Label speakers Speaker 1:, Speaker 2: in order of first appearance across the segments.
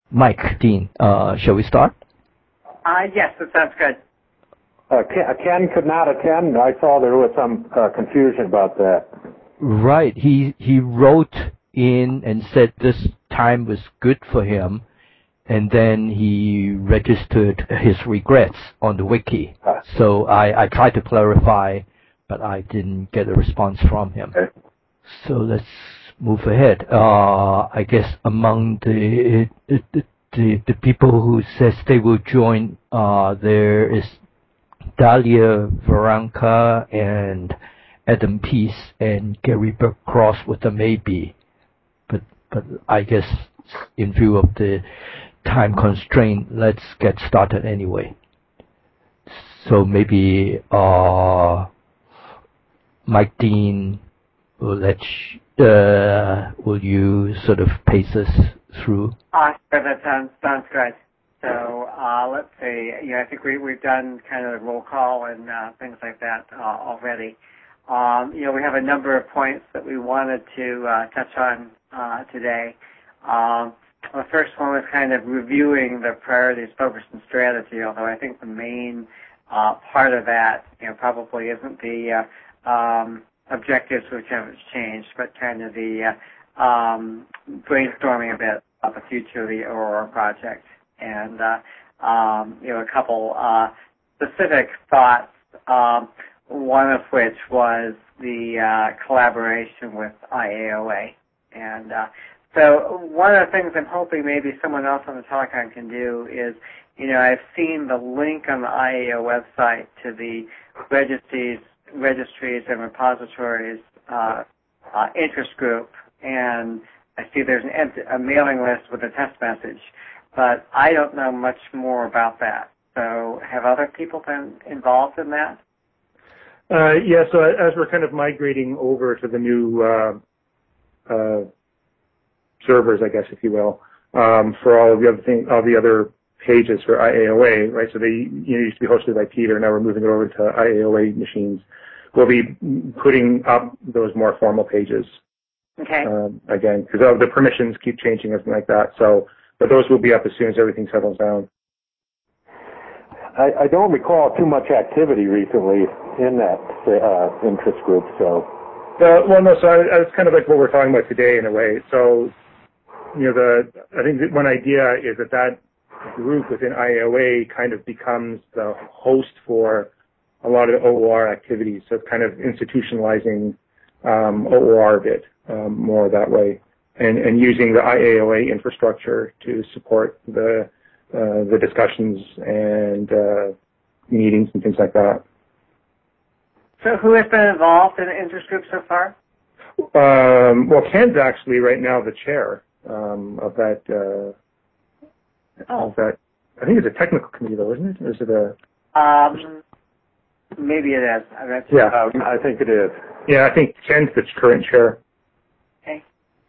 Speaker 1: Mike Dean. Shall we start?
Speaker 2: Yes, that sounds good.
Speaker 3: Ken could not attend. I saw there was some confusion about that.
Speaker 1: Right. He wrote in and said this time was good for him, and then he registered his regrets on the wiki. So I tried to clarify, but I didn't get a response from him.
Speaker 3: Okay.
Speaker 1: So let's move ahead. I guess among the people who says they will join, there is Dahlia Varanka and Adam Peace and Gary Cross with a maybe. But I guess in view of the time constraint, let's get started anyway. So maybe Mike Dean will you sort of pace us through?
Speaker 2: Sure, that sounds good. So let's see. I think we've done kind of the roll call and things like that already. We have a number of points that we wanted to touch on today. The first one was kind of reviewing the priorities, focus, and strategy, although I think the main part of that, probably isn't the objectives which haven't changed, but kind of the brainstorming a bit about the future of the Aurora project. And, a couple specific thoughts, one of which was the collaboration with IAOA. And so one of the things I'm hoping maybe someone else on the telecom can do is, I've seen the link on the IAO website to the registries and repositories interest group, and I see there's a mailing list with a test message, but I don't know much more about that. So have other people been involved in that?
Speaker 4: Yeah, so as we're kind of migrating over to the new servers, I guess, if you will, for all the other pages for IAOA, right? So they used to be hosted by Peter, now we're moving it over to IAOA machines. We'll be putting up those more formal pages.
Speaker 2: Okay.
Speaker 4: Again, because the permissions keep changing, everything like that. So, but those will be up as soon as everything settles down.
Speaker 3: I don't recall too much activity recently in that interest group. So.
Speaker 4: Well, no. So it's kind of like what we're talking about today, in a way. So, I think that one idea is that group within IAOA kind of becomes the host for a lot of the OOR activities. So it's kind of institutionalizing OOR a bit more that way, and using the IAOA infrastructure to support the discussions and meetings and things like that.
Speaker 2: So who has been involved in the interest group so far?
Speaker 4: Well, Ken's actually right now the chair of that. Of that, I think it's a technical committee, though, isn't it? Or is it a?
Speaker 2: Maybe it is.
Speaker 3: Yeah, I think it is.
Speaker 4: Yeah, I think Ken's the current chair.
Speaker 2: Okay.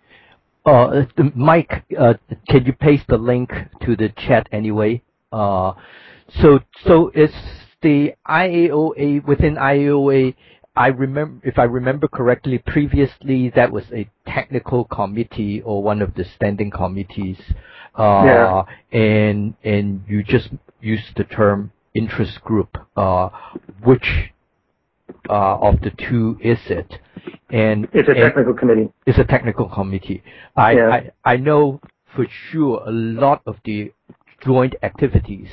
Speaker 1: Mike, can you paste the link to the chat anyway? So it's the IAOA, within IAOA, if I remember correctly, previously that was a technical committee or one of the standing committees.
Speaker 4: Yeah.
Speaker 1: And you just used the term interest group. Which of the two is it? And
Speaker 4: it's a technical committee.
Speaker 1: It's a technical committee. I know for sure a lot of the joint activities,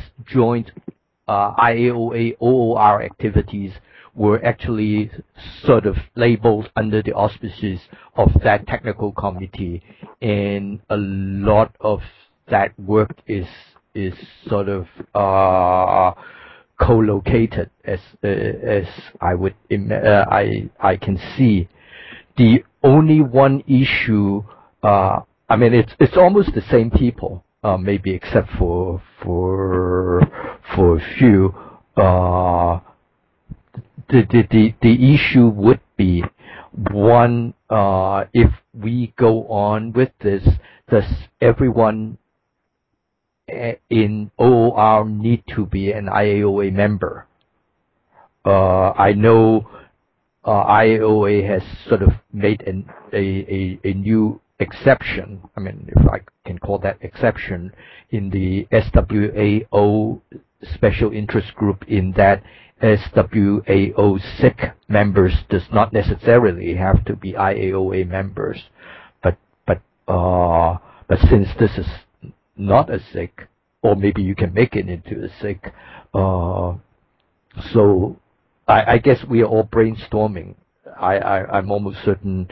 Speaker 1: IAOA OOR activities were actually sort of labeled under the auspices of that technical committee, and a lot of that work is sort of co-located as I would I can see. The only one issue, it's almost the same people, maybe except for a few. The issue would be one, if we go on with this, does everyone in OOR need to be an IAOA member? I know IAOA has sort of made a new exception, I mean, if I can call that exception, in the SWAO special interest group, in that SWAO SIG members does not necessarily have to be IAOA members, but since this is not a SIG, or maybe you can make it into a SIG, so I guess we are all brainstorming. I'm almost certain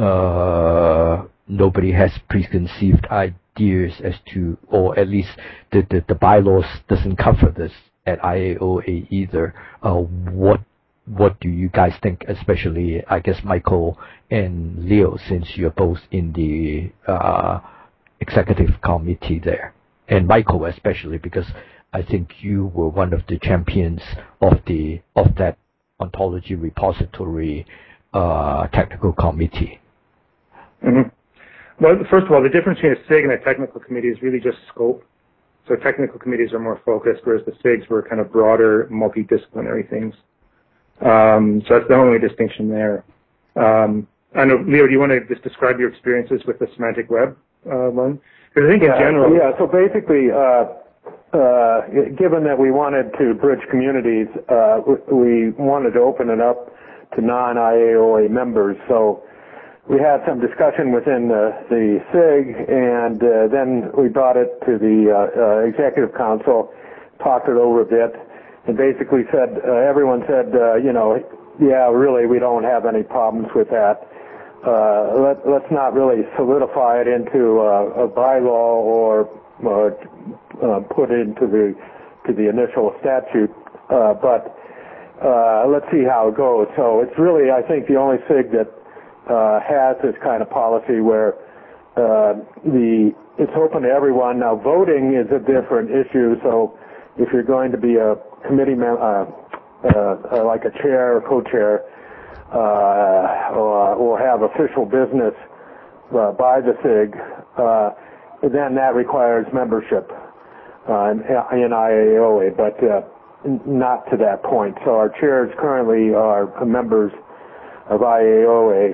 Speaker 1: nobody has preconceived ideas as to, or at least the bylaws doesn't cover this at IAOA either. What do you guys think, especially, I guess, Michael and Leo, since you're both in the executive committee there, and Michael especially, because I think you were one of the champions of that ontology repository technical committee.
Speaker 4: Mm-hmm. Well, first of all, the difference between a SIG and a technical committee is really just scope. So technical committees are more focused, whereas the SIGs were kind of broader, multidisciplinary things. So that's the only distinction there. I know, Leo, do you want to just describe your experiences with the semantic web one? Because I think in general...
Speaker 3: Yeah, so basically, given that we wanted to bridge communities, we wanted to open it up to non-IAOA members. So we had some discussion within the SIG, and then we brought it to the Executive Council, talked it over a bit, and basically said, everyone said, yeah, really, we don't have any problems with that. Let's not really solidify it into a bylaw or put it into the initial statute, but let's see how it goes. So it's really, I think, the only SIG that has this kind of policy where it's open to everyone. Now, voting is a different issue, so if you're going to be a committee member, like a chair or co-chair, or have official business by the SIG, then that requires membership in IAOA, but not to that point. So our chairs currently are members of IAOA,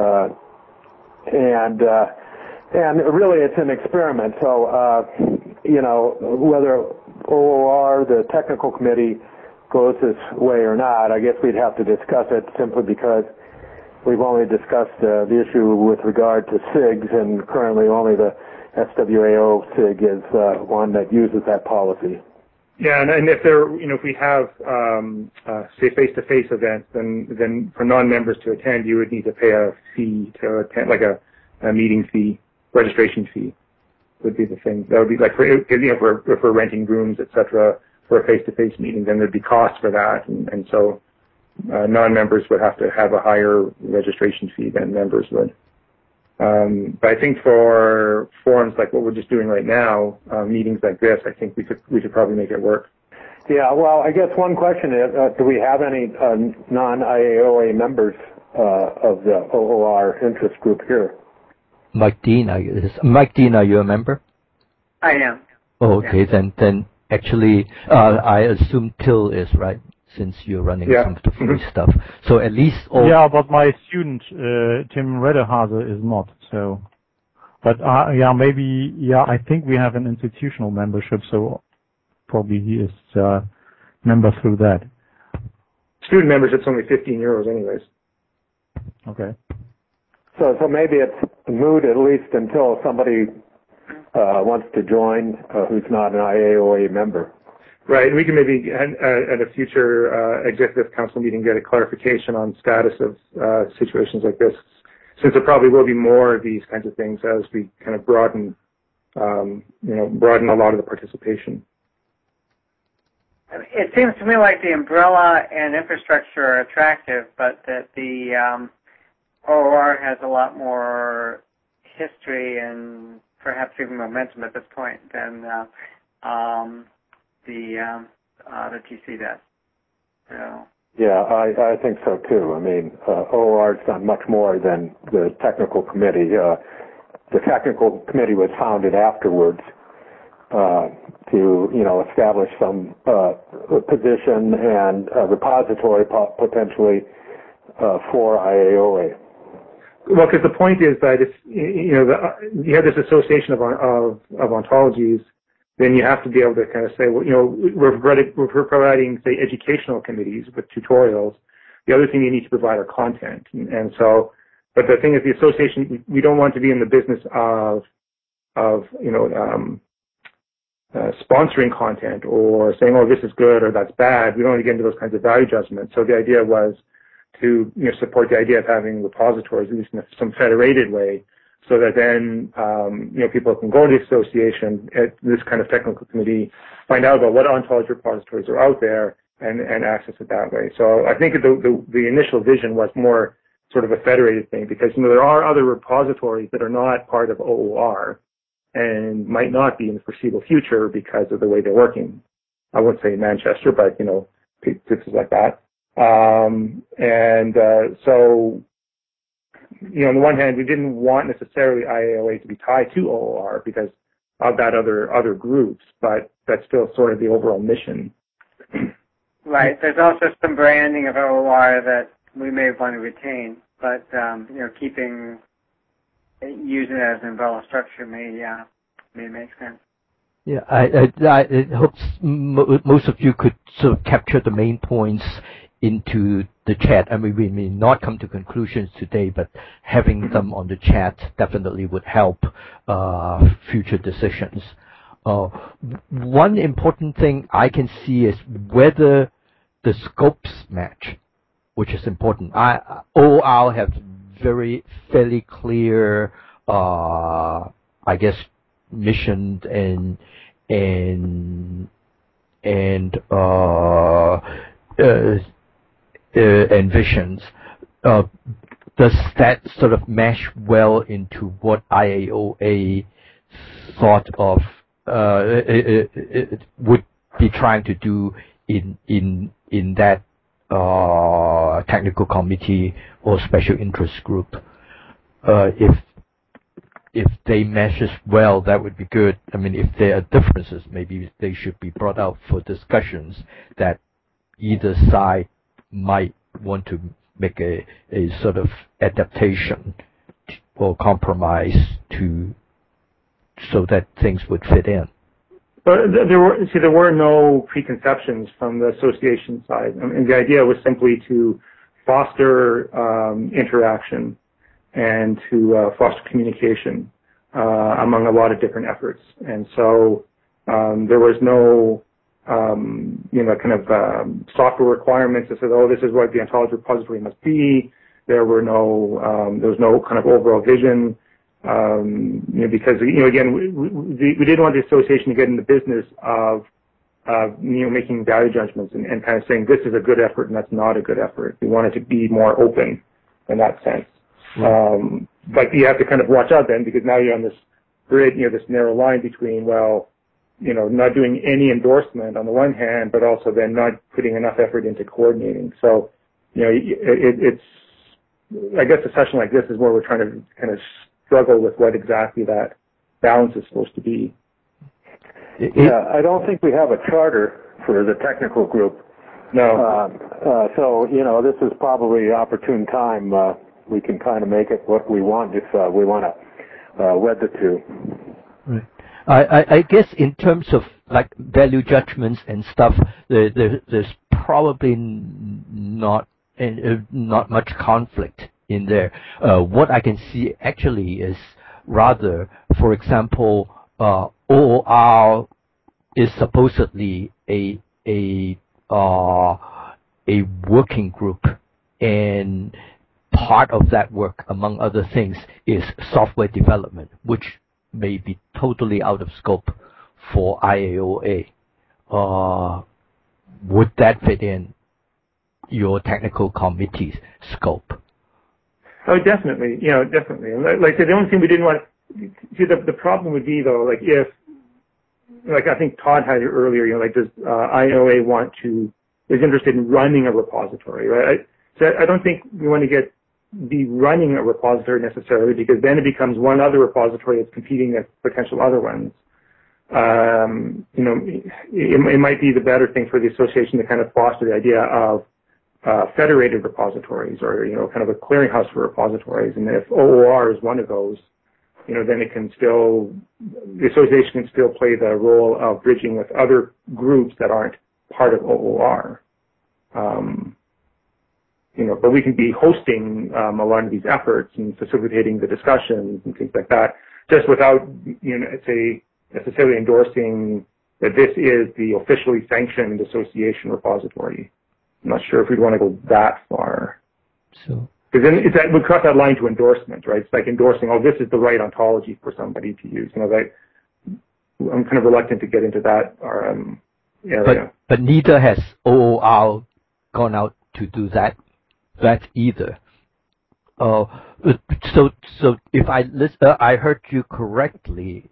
Speaker 3: and really it's an experiment. So whether OOR, the technical committee, goes this way or not, I guess we'd have to discuss it, simply because we've only discussed the issue with regard to SIGs, and currently only the SWAO SIG is one that uses that policy.
Speaker 4: Yeah, and if if we have say face-to-face events, then for non-members to attend, you would need to pay a fee to attend, like a meeting fee, registration fee, would be the thing. That would be like if we're renting rooms, etc. for a face-to-face meeting, then there'd be costs for that, and so non-members would have to have a higher registration fee than members would. But I think for forums like what we're just doing right now, meetings like this, I think we could probably make it work.
Speaker 3: Yeah, well, I guess one question is, do we have any non-IAOA members of the OOR interest group here?
Speaker 1: Mike Dean, are you a member?
Speaker 2: I am.
Speaker 1: Oh, okay, yeah. Then actually, I assume Till is, right? Since you're running some of the free stuff. So at least all...
Speaker 5: Yeah, but my student, Tim Redehase, is not, so... But, maybe, I think we have an institutional membership, so probably he is a member through that.
Speaker 4: Student membership's only €15 anyways.
Speaker 5: Okay.
Speaker 3: So maybe it's moot, at least until somebody wants to join who's not an IAOA member.
Speaker 4: Right, and we can maybe at a future executive council meeting get a clarification on status of situations like this, since there probably will be more of these kinds of things as we kind of broaden a lot of the participation.
Speaker 2: It seems to me like the umbrella and infrastructure are attractive, but that the OOR has a lot more history and perhaps even momentum at this point than the GC does. So. Yeah,
Speaker 3: I think so too. I mean, OOR's done much more than the technical committee. The technical committee was founded afterwards to establish some position and repository potentially for IAOA.
Speaker 4: Well, because the point is that if you have this association of ontologies, then you have to be able to kind of say, well, we're providing, say, educational committees with tutorials. The other thing you need to provide are content, and so. But the thing is, the association, we don't want to be in the business of sponsoring content or saying, oh, this is good or that's bad. We don't want to get into those kinds of value judgments. So the idea was to support the idea of having repositories, at least in some federated way, so that then people can go to the association at this kind of technical committee, find out about what ontology repositories are out there, and access it that way. So I think the initial vision was more sort of a federated thing, because there are other repositories that are not part of OOR and might not be in the foreseeable future because of the way they're working. I wouldn't say in Manchester, but places like that. So on the one hand, we didn't want necessarily IAOA to be tied to OOR because of that other groups, but that's still sort of the overall mission.
Speaker 2: Right. There's also some branding of OOR that we may want to retain, but using it as an umbrella structure may make sense.
Speaker 1: Yeah, I hope most of you could sort of capture the main points into the chat. I mean, we may not come to conclusions today, but having them on the chat definitely would help future decisions. One important thing I can see is whether the scopes match, which is important. OOR have fairly clear, I guess, mission and visions. Does that sort of mesh well into what IAOA thought of it would be trying to do in that technical committee or special interest group? If they mesh well, that would be good. I mean, if there are differences, maybe they should be brought out for discussions that either side might want to make a sort of adaptation or compromise so that things would fit in.
Speaker 4: But there were no preconceptions from the association side. I mean, the idea was simply to foster interaction and to foster communication among a lot of different efforts. And so there was no software requirements that said, oh, this is what the ontology repository must be. There was no kind of overall vision. Because again, we didn't want the association to get in the business of making value judgments and kind of saying this is a good effort and that's not a good effort. We wanted to be more open in that sense. Right. But you have to kind of watch out then, because now you're on this grid, this narrow line between not doing any endorsement on the one hand, but also then not putting enough effort into coordinating. So it's I guess a session like this is where we're trying to kind of struggle with what exactly that balance is supposed to be.
Speaker 3: Yeah, I don't think we have a charter for the technical group.
Speaker 4: No.
Speaker 3: So, this is probably an opportune time. We can kind of make it what we want if we want to wed the two.
Speaker 1: Right. I guess in terms of like value judgments and stuff, there's probably not much conflict in there. What I can see actually is rather, for example, OOR is supposedly a working group, and part of that work, among other things, is software development, which may be totally out of scope for IAOA. Would that fit in your technical committee's scope?
Speaker 4: Oh, definitely. Definitely. Like the only thing we didn't want. See, the problem would be though, if I think Todd had it earlier. Does IAOA is interested in running a repository, right? So I don't think we want to be running a repository necessarily, because then it becomes one other repository that's competing with potential other ones. It might be the better thing for the association to kind of foster the idea of federated repositories, or kind of a clearinghouse for repositories. And if OOR is one of those, then the association can still play the role of bridging with other groups that aren't part of OOR. But we can be hosting a lot of these efforts and facilitating the discussions and things like that, just without, necessarily endorsing that this is the officially sanctioned association repository. I'm not sure if we'd want to go that far.
Speaker 1: So,
Speaker 4: because then we cross that line to endorsement, right? It's like endorsing, this is the right ontology for somebody to use. I'm kind of reluctant to get into that area.
Speaker 1: But neither has OOR gone out to do that either. So if I heard you correctly,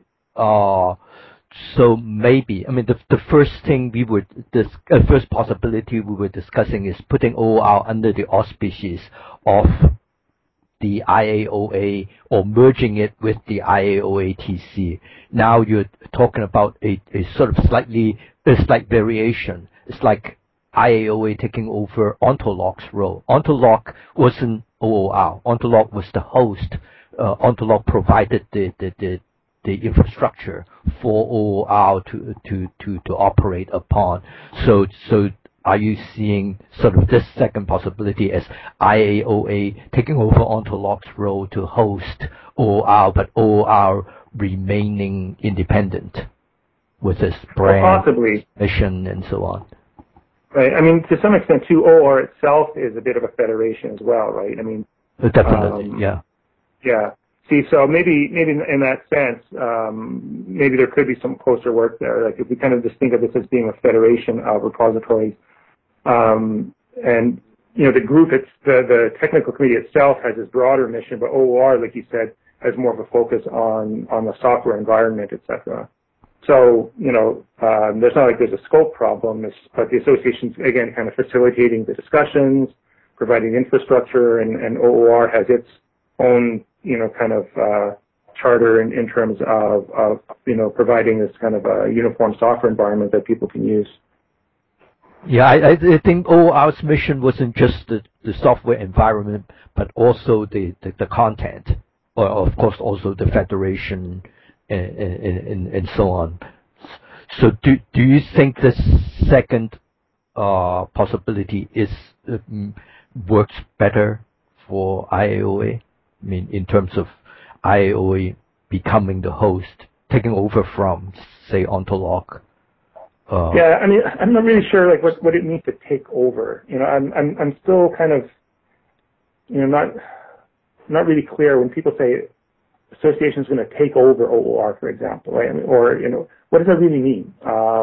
Speaker 1: so maybe, the first thing first possibility we were discussing is putting OOR under the auspices of the IAOA or merging it with the IAOA-TC. Now you're talking about a sort of slight variation. It's like IAOA taking over Ontolog's role. Ontolog wasn't OOR. Ontolog was the host. Ontolog provided the infrastructure for OOR to operate upon. So are you seeing sort of this second possibility as IAOA taking over Ontolog's role to host OOR, but OOR remaining independent with its brand,
Speaker 4: possibly,
Speaker 1: mission, and so on?
Speaker 4: Right. To some extent, too, OOR itself is a bit of a federation as well, right?
Speaker 1: Definitely, yeah.
Speaker 4: Yeah. See, so maybe in that sense, maybe there could be some closer work there. Like if we kind of just think of this as being a federation of repositories, and the group, the technical committee itself has this broader mission, but OOR, like you said, has more of a focus on the software environment, etc. So there's not like there's a scope problem, but the association's again kind of facilitating the discussions, providing infrastructure, and OOR has its own kind of charter in terms of providing this kind of a uniform software environment that people can use.
Speaker 1: Yeah, I think OOR's mission wasn't just the software environment, but also the content, or of course also the federation and so on. So do you think this second possibility works better for IAOA? In terms of IAOA becoming the host, taking over from, say, Ontolog.
Speaker 4: Yeah, I'm not really sure what it means to take over. I'm still kind of not really clear when people say association is going to take over OOR, for example, right? What does that really mean? I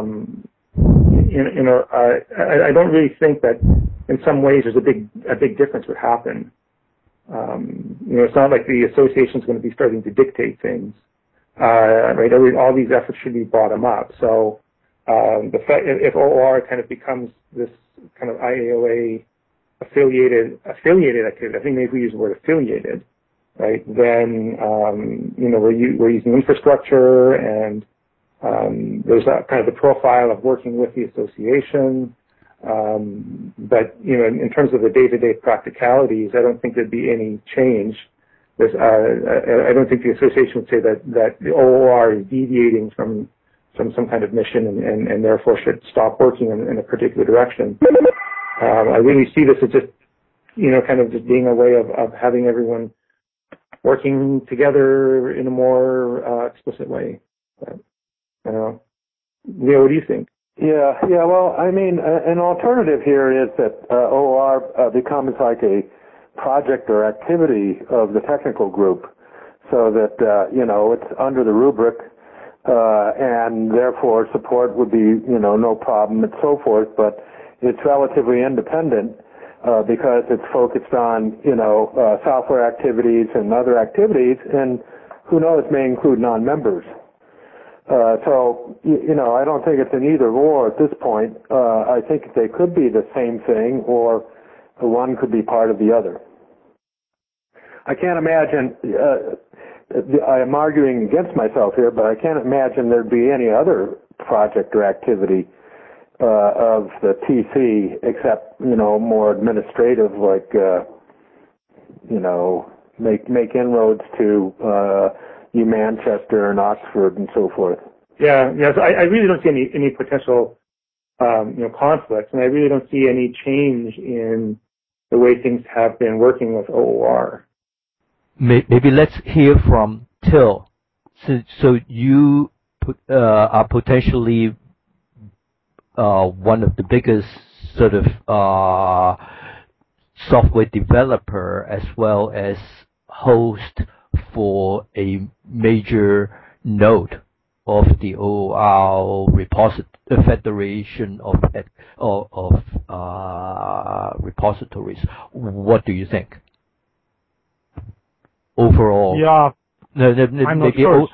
Speaker 4: don't really think that in some ways there's a big difference would happen. It's not like the association is going to be starting to dictate things, right? All these efforts should be bottom up. So the fact if OOR kind of becomes this kind of IAOA affiliated activity, I think maybe we use the word affiliated, right? Then we're using infrastructure, and there's that kind of the profile of working with the association. But in terms of the day-to-day practicalities, I don't think there'd be any change. I don't think the association would say that the OOR is deviating from some kind of mission and therefore should stop working in a particular direction. I really see this as just kind of just being a way of having everyone working together in a more explicit way. But, Leo, what do you think?
Speaker 3: Yeah. Well, an alternative here is that OOR becomes like a project or activity of the technical group, so that it's under the rubric, and therefore support would be no problem and so forth. But it's relatively independent because it's focused on software activities and other activities, and who knows, may include non-members. So I don't think it's an either or at this point. I think they could be the same thing, or one could be part of the other. I can't imagine, I am arguing against myself here, but I can't imagine there'd be any other project or activity of the TC, except more administrative, like make inroads to Manchester and Oxford and so forth.
Speaker 4: Yeah. So I really don't see any potential conflicts, and I really don't see any change in the way things have been working with OOR.
Speaker 1: Maybe let's hear from Till. So you are potentially one of the biggest sort of software developer as well as host for a major node of the OOR Federation of repositories. What do you think? Overall,
Speaker 5: Yeah, I'm not sure.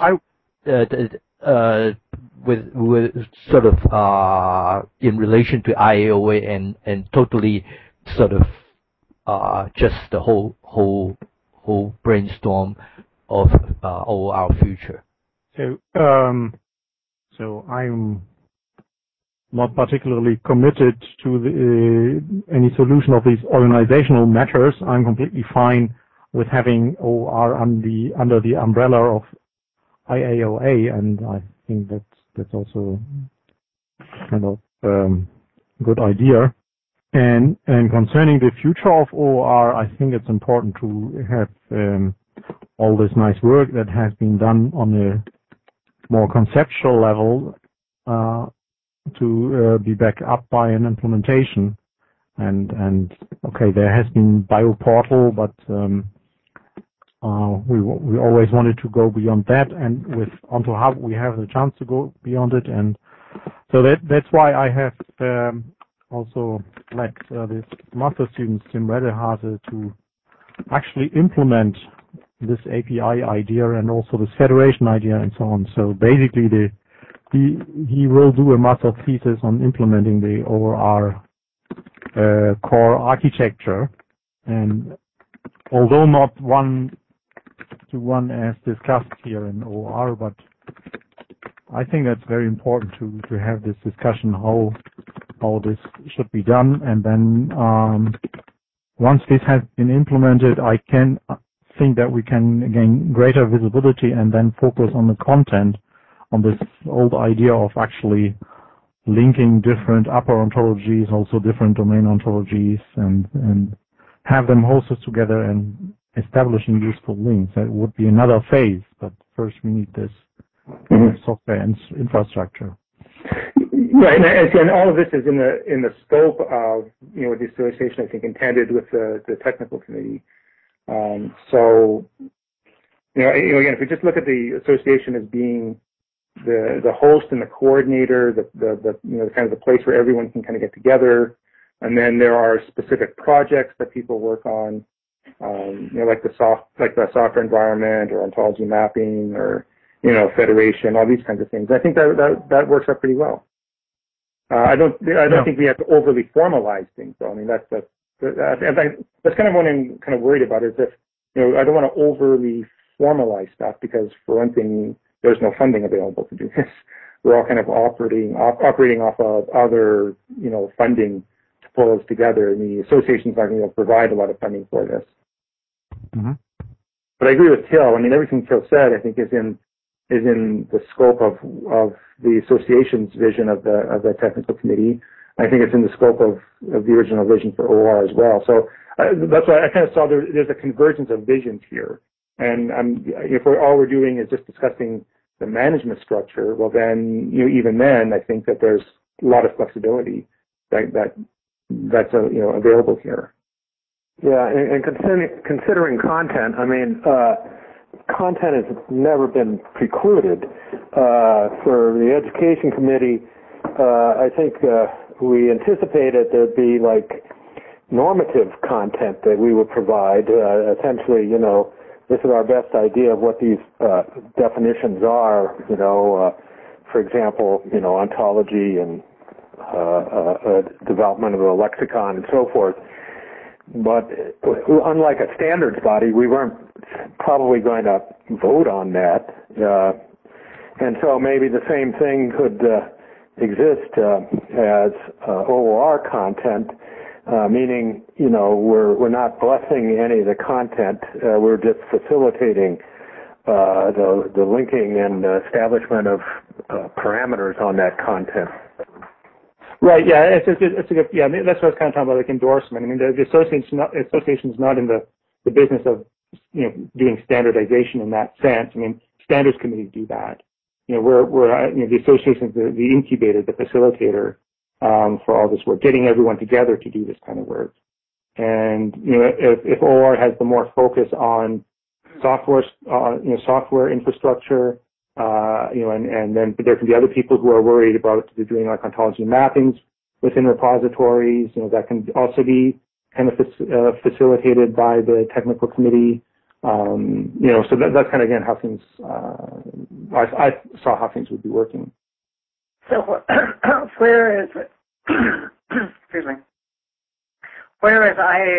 Speaker 1: With sort of in relation to IAOA and totally sort of just the whole brainstorm of OOR future.
Speaker 5: So I'm not particularly committed to any solution of these organizational matters. I'm completely fine with having OOR under the umbrella of IAOA, and I think that's also kind of good idea. And concerning the future of OOR, I think it's important to have all this nice work that has been done on a more conceptual level to be backed up by an implementation. And okay, there has been BioPortal, but we always wanted to go beyond that, and with OntoHub we have the chance to go beyond it, and so that's why I have also led this master student Tim Redehase to actually implement this API idea and also this federation idea and so on. So basically, he will do a master thesis on implementing the OOR core architecture, and although not one-to-one as discussed here in OOR, but I think that's very important to have this discussion how this should be done, and then once this has been implemented, I can think that we can gain greater visibility and then focus on the content, on this old idea of actually linking different upper ontologies, also different domain ontologies, and have them hosted together and establishing useful links. That would be another phase, but first we need this software and infrastructure.
Speaker 4: Right, and all of this is in the scope of what the association I think intended with the technical committee. So again, if we just look at the association as being the host and the coordinator, the kind of the place where everyone can kind of get together, and then there are specific projects that people work on, like the software environment or ontology mapping or federation, all these kinds of things. I think that works out pretty well. I don't think we have to overly formalize things, though. I mean, that's kind of what I'm kind of worried about, is if I don't want to overly formalize stuff, because for one thing, there's no funding available to do this. We're all kind of operating off of other funding to pull us together, and the association's not going to provide a lot of funding for this.
Speaker 5: Mm-hmm.
Speaker 4: But I agree with Till. I mean, everything Till said, I think, is in the scope of the association's vision of the technical committee. I think it's in the scope of the original vision for OOR as well. So that's why I kind of saw there's a convergence of visions here. And if all we're doing is just discussing the management structure, well then, even then, I think that there's a lot of flexibility that's available here.
Speaker 3: Yeah, and considering content, I mean, content has never been precluded. For the education committee, I think we anticipated there'd be like normative content that we would provide. Essentially, this is our best idea of what these definitions are. For example, ontology and development of a lexicon and so forth. But unlike a standards body, we weren't probably going to vote on that. And so maybe the same thing could exist as OOR content, meaning, we're not blessing any of the content. We're just facilitating the linking and establishment of parameters on that content.
Speaker 4: Right. Yeah. It's a good. Yeah. That's what I was kind of talking about, like endorsement. I mean, the association's not in the business of doing standardization in that sense. I mean, standards committees do that. We're the association's the incubator, the facilitator for all this work, getting everyone together to do this kind of work. And if OOR has the more focus on software, software infrastructure, and then there can be other people who are worried about doing like ontology mappings within repositories. That can also be kind of facilitated by the technical committee. So that's kind of again how things. I saw how things would be working.
Speaker 2: So where is excuse me? Where is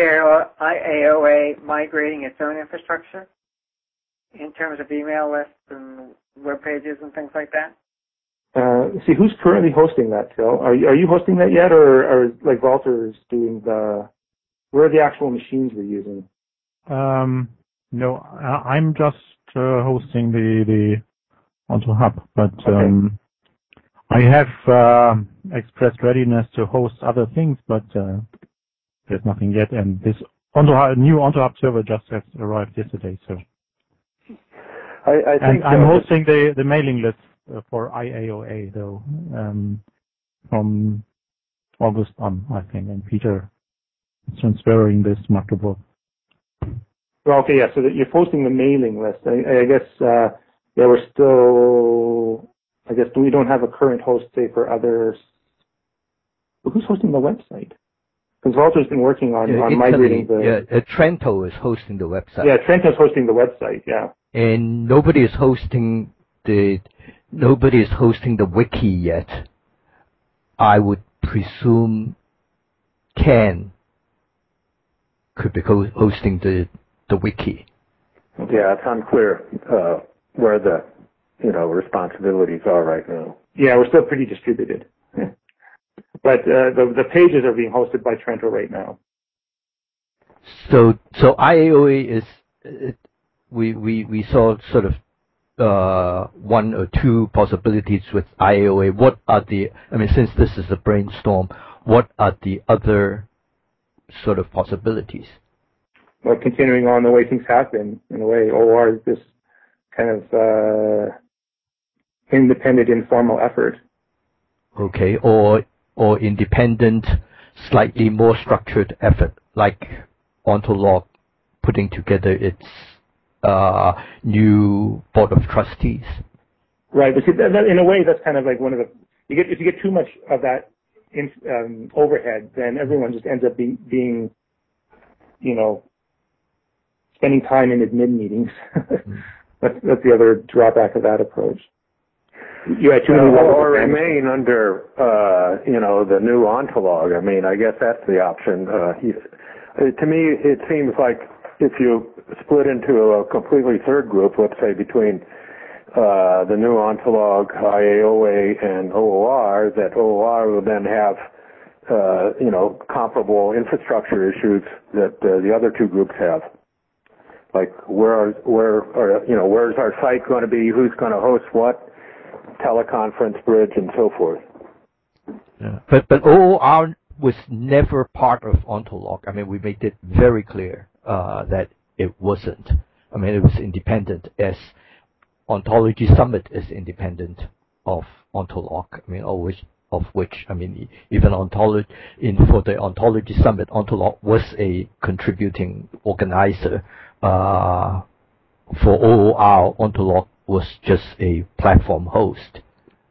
Speaker 2: IAOA migrating its own infrastructure in terms of email lists and web pages and things like that?
Speaker 4: See, who's currently hosting that, Phil? Are you hosting that yet, or like Walter's doing the? Where are the actual machines we're using?
Speaker 5: No, I'm just hosting the Onto Hub, but
Speaker 4: okay.
Speaker 5: I have expressed readiness to host other things, but there's nothing yet. And this new Onto Hub server just has arrived yesterday, so.
Speaker 3: I think
Speaker 5: I'm hosting the mailing list for IAOA though from August on, I think, and Peter is transferring this Magdeburg.
Speaker 4: Well, okay, yeah. So that you're posting the mailing list. I guess we're still. I guess we don't have a current host, say, for others. Well, who's hosting the website? Because Walter's been working on migrating the.
Speaker 1: Yeah, Trento is hosting the website.
Speaker 4: Yeah, Trento's hosting the website. Yeah.
Speaker 1: And nobody is hosting the wiki yet. I would presume Ken could be hosting the wiki.
Speaker 3: Yeah, it's unclear where the responsibilities are right now.
Speaker 4: Yeah, we're still pretty distributed, but the pages are being hosted by Trento right now.
Speaker 1: So IAOA is we saw sort of one or two possibilities with IAOA. What are since this is a brainstorm, what are the other sort of possibilities?
Speaker 4: Well, continuing on the way things have been, in a way, OOR is this kind of independent, informal effort.
Speaker 1: Okay, or independent, slightly more structured effort, like Ontolog putting together its new board of trustees.
Speaker 4: Right, but see, that, in a way, that's kind of like one of the. If you get too much of that overhead, then everyone just ends up being spending time in admin meetings. That's the other drawback of that approach. You had too many
Speaker 3: or remain under, the new Ontolog. I mean, I guess that's the option. To me, it seems like if you split into a completely third group, let's say between the new Ontolog, IAOA, and OOR, that OOR will then have, comparable infrastructure issues that the other two groups have. Like where's our site going to be? Who's going to host what? Teleconference bridge and so forth.
Speaker 1: Yeah. But OOR was never part of Ontolog. I mean, we made it very clear that it wasn't. I mean, it was independent, as Ontology Summit is independent of Ontolog. I mean, even for the Ontology Summit, Ontolog was a contributing organizer. For OOR, Ontolog was just a platform host.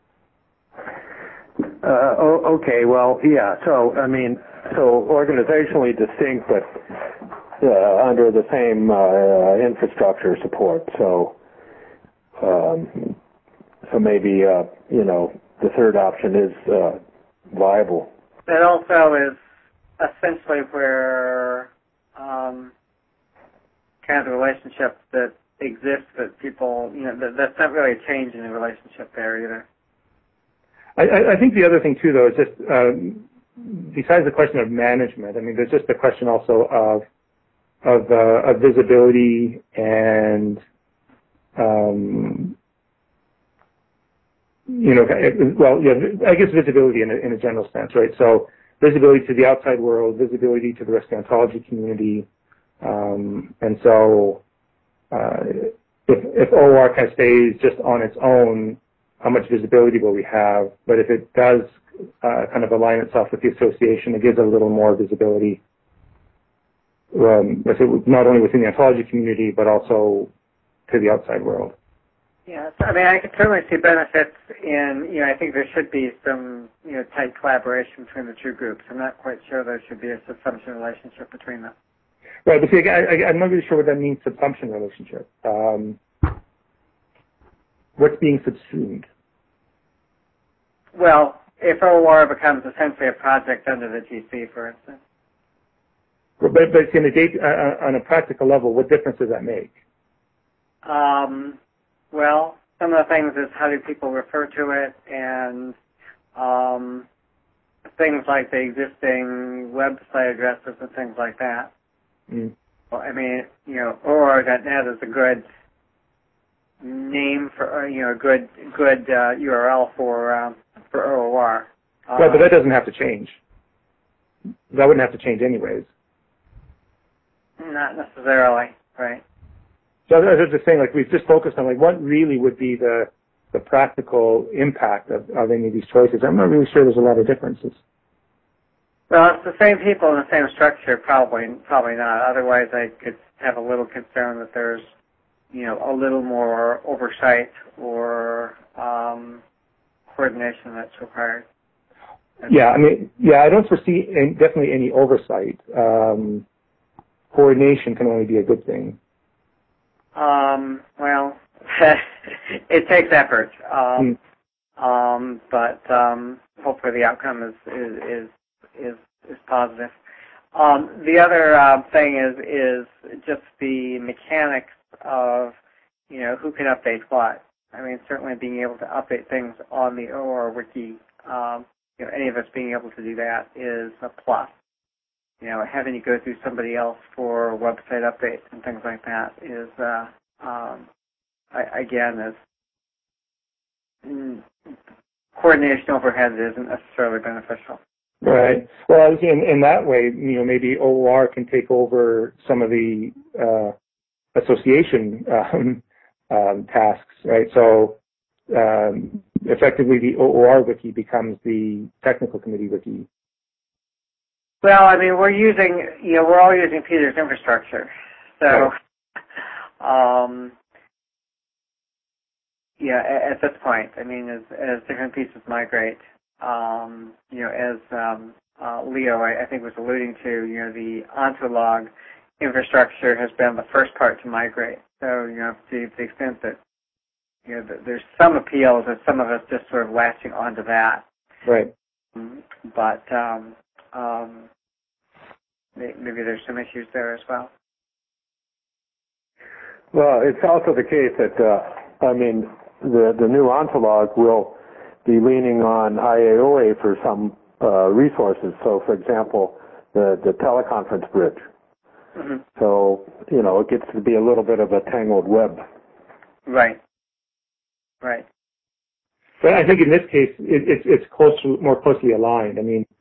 Speaker 3: Okay, well, yeah. So organizationally distinct, but under the same infrastructure support. So maybe the third option is viable.
Speaker 2: That also is essentially where kind of the relationship that exists that people, that's not really a change in the relationship there either.
Speaker 4: I think the other thing too, though, is just besides the question of management. I mean, there's just the question also of visibility and I guess visibility in a general sense, right? So visibility to the outside world, visibility to the rest of the ontology community, and so if OOR kind of stays just on its own, how much visibility will we have? But if it does kind of align itself with the association, it gives it a little more visibility, not only within the ontology community, but also to the outside world.
Speaker 2: Yeah, I mean, I could certainly see benefits in, I think there should be some, tight collaboration between the two groups. I'm not quite sure there should be a subsumption relationship between them.
Speaker 4: Right, but see, I'm not really sure what that means, subsumption relationship. What's being subsumed?
Speaker 2: Well, if OOR becomes essentially a project under the GC, for instance.
Speaker 4: But on a practical level, what difference does that make?
Speaker 2: Well, some of the things is how do people refer to it, and things like the existing website addresses and things like that.
Speaker 4: Mm.
Speaker 2: Well, I mean, OOR.net is a good name for, a good URL for OOR.
Speaker 4: Well, but that doesn't have to change. That wouldn't have to change anyways.
Speaker 2: Not necessarily, right?
Speaker 4: So I was just saying, we've just focused on, what really would be the practical impact of any of these choices. I'm not really sure there's a lot of differences.
Speaker 2: Well, it's the same people in the same structure, probably not. Otherwise, I could have a little concern that there's, a little more oversight or coordination that's required.
Speaker 4: Yeah, I don't foresee definitely any oversight. Coordination can only be a good thing.
Speaker 2: Well, it takes effort. But hopefully the outcome is positive. The other thing is just the mechanics of who can update what. I mean, certainly being able to update things on the OOR wiki, any of us being able to do that is a plus. Having to go through somebody else for website updates and things like that is, coordination overhead isn't necessarily beneficial.
Speaker 4: Right. Well, in that way, maybe OOR can take over some of the association tasks, right? So effectively, the OOR wiki becomes the technical committee wiki.
Speaker 2: Well, I mean, we're all using Peter's infrastructure, so at this point, I mean, as different pieces migrate, as Leo, I think, was alluding to, the Ontolog infrastructure has been the first part to migrate. So, to the extent that, there's some appeal to some of us just sort of latching onto that.
Speaker 4: Right.
Speaker 2: But maybe there's some issues there as well.
Speaker 3: Well, it's also the case that, the new Ontolog will be leaning on IAOA for some resources. So, for example, the teleconference bridge.
Speaker 2: Mm-hmm.
Speaker 3: So, it gets to be a little bit of a tangled web.
Speaker 2: Right.
Speaker 4: But I think in this case, it's more closely aligned. I mean,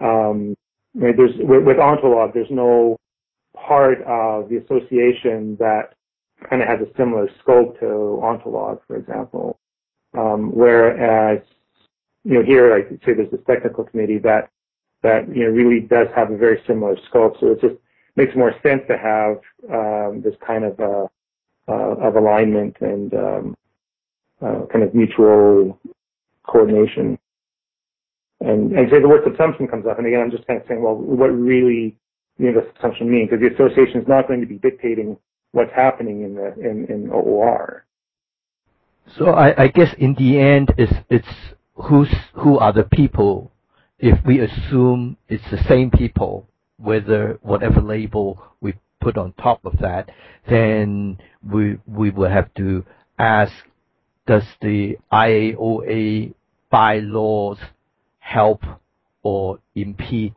Speaker 4: with Ontolog, there's no part of the association that kind of has a similar scope to Ontolog, for example. Whereas, here, I could say there's this technical committee that really does have a very similar scope. So it just makes more sense to have this kind of alignment and kind of mutual coordination. And say the word subsumption comes up, and again, I'm just kind of saying, well, what really does subsumption mean? Because the association is not going to be dictating what's happening in OOR.
Speaker 1: So I guess in the end, it's who are the people. If we assume it's the same people, whatever label we put on top of that, then we will have to ask: does the IAOA bylaws help or impedes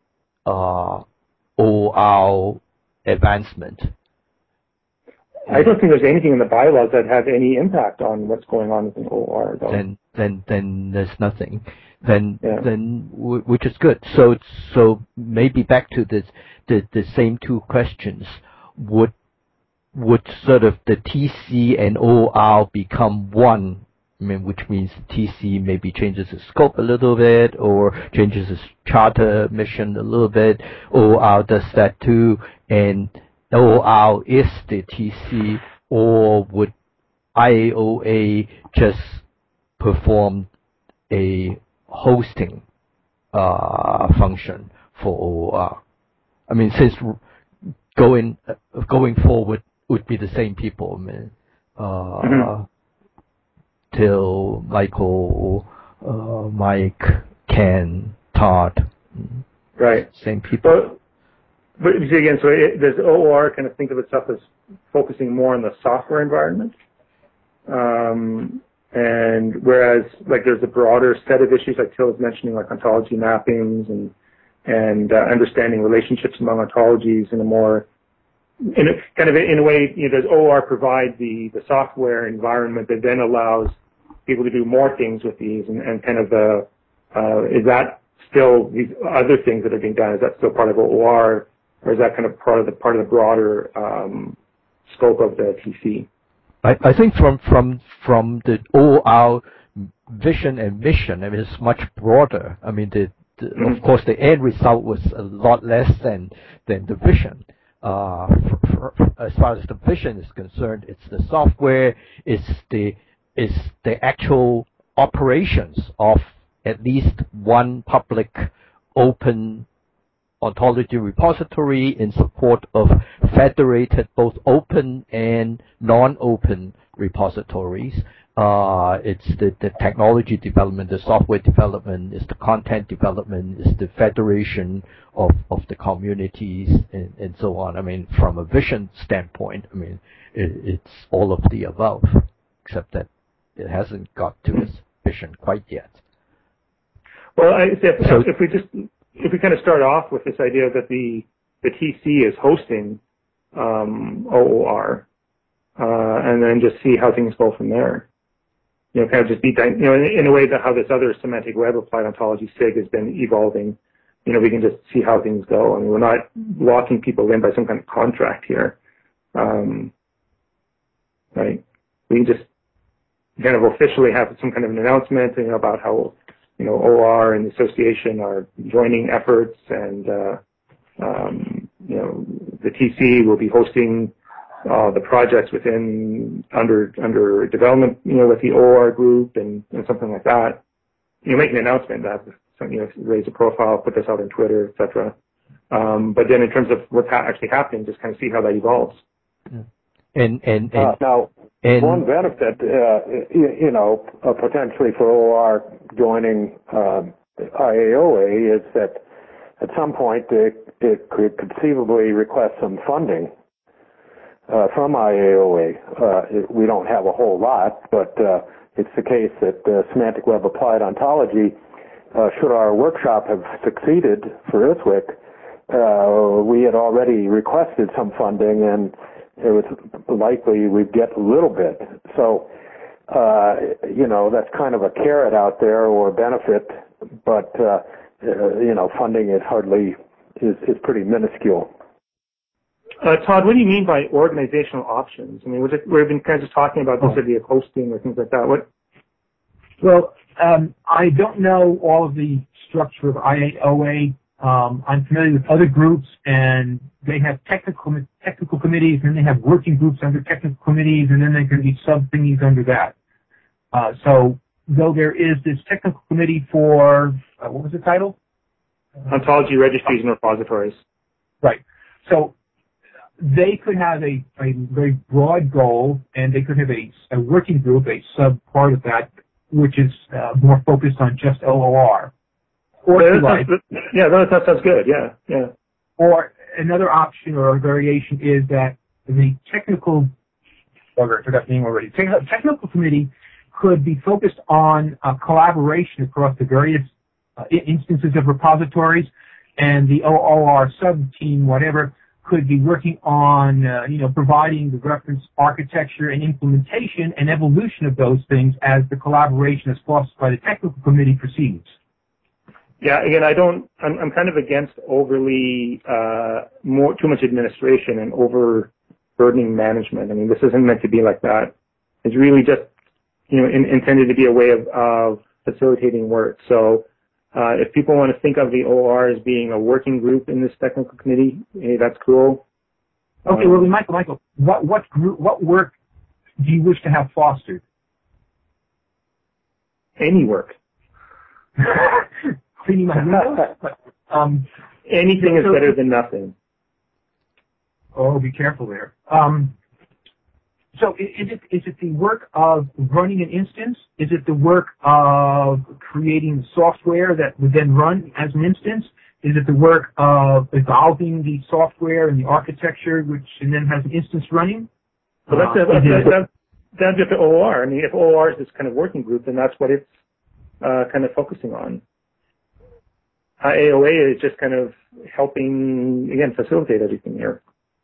Speaker 1: OR advancement?
Speaker 4: I don't think there's anything in the bylaws that have any impact on what's going on within OR, though.
Speaker 1: Then there's nothing. Which is good. So maybe back to the same two questions. Would sort of the TC and OR become one? I mean, which means TC maybe changes its scope a little bit, or changes its charter mission a little bit. OR does that too, and OR is the TC, or would IAOA just perform a hosting function for OR? I mean, since going forward would be the same people. I mean, till Michael, Mike, Ken, Todd,
Speaker 4: right?
Speaker 1: Same people.
Speaker 4: But you see again, so does OR kind of think of itself as focusing more on the software environment? And whereas, like, there's a broader set of issues, like Till was mentioning, like ontology mappings and understanding relationships among ontologies in a way, does OR provide the software environment that then allows people to do more things with these, and kind of is that still these other things that are being done? Is that still part of OR, or is that kind of part of the broader scope of the TC?
Speaker 1: I think from the OR vision and mission, I mean, it's much broader. I mean, of course, the end result was a lot less than the vision. As far as the vision is concerned, it's the software, it's the actual operations of at least one public open ontology repository in support of federated both open and non-open repositories. It's the technology development, the software development, it's the content development, it's the federation of the communities, and so on. I mean, from a vision standpoint, I mean, it's all of the above, except that it hasn't got to its vision quite yet.
Speaker 4: Well, if we kind of start off with this idea that the TC is hosting OOR, and then just see how things go from there. Kind of just be, in a way that how this other semantic web applied ontology SIG has been evolving. We can just see how things go. I mean, we're not locking people in by some kind of contract here, right? We can just kind of officially have some kind of an announcement, about how OR and the association are joining efforts, and the TC will be hosting the projects under development, with the OR group and something like that. Make an announcement that raise a profile, put this out on Twitter, etc. But then in terms of what's actually happening, just kind of see how that evolves.
Speaker 3: Now, one benefit, potentially for OR joining IAOA is that at some point it could conceivably request some funding from IAOA. We don't have a whole lot, but it's the case that Semantic Web Applied Ontology, should our workshop have succeeded for ISWIC, we had already requested some funding, and it was likely we'd get a little bit. So, that's kind of a carrot out there, or a benefit, but, funding is pretty minuscule.
Speaker 4: Todd, what do you mean by organizational options? I mean, we've been kind of just talking about this idea of hosting or things like that. What?
Speaker 6: Well, I don't know all of the structure of IAOA. I'm familiar with other groups, and they have technical committees, and they have working groups under technical committees, and then there can be sub-thingies under that. So, though there is this technical committee for, what was the title?
Speaker 4: Ontology registries and repositories.
Speaker 6: Right. So, they could have a very broad goal, and they could have a working group, a sub-part of that, which is more focused on just OOR. Or
Speaker 4: that sounds good. Yeah.
Speaker 6: Or another option or a variation is that the technical, I forgot the name already. Technical committee could be focused on collaboration across the various instances of repositories, and the OOR sub-team, whatever, could be working on, providing the reference architecture and implementation and evolution of those things as the collaboration as fostered by the technical committee proceeds.
Speaker 4: Yeah, again, I'm kind of against overly, too much administration and overburdening management. I mean, this isn't meant to be like that. It's really just, intended to be a way of facilitating work. So, if people want to think of the OR as being a working group in this technical committee, hey, that's cool.
Speaker 6: Okay, well, Michael, what work do you wish to have fostered?
Speaker 4: Any work.
Speaker 6: Cleaning my windows?
Speaker 4: Anything is better than nothing.
Speaker 6: Oh, be careful there. So is it the work of running an instance? Is it the work of creating software that would then run as an instance? Is it the work of evolving the software and the architecture, and then has an instance running?
Speaker 4: Well, that's just the OR. I mean, if OR is this kind of working group, then that's what it's kind of focusing on. AOA is just kind of helping, again, facilitate everything here.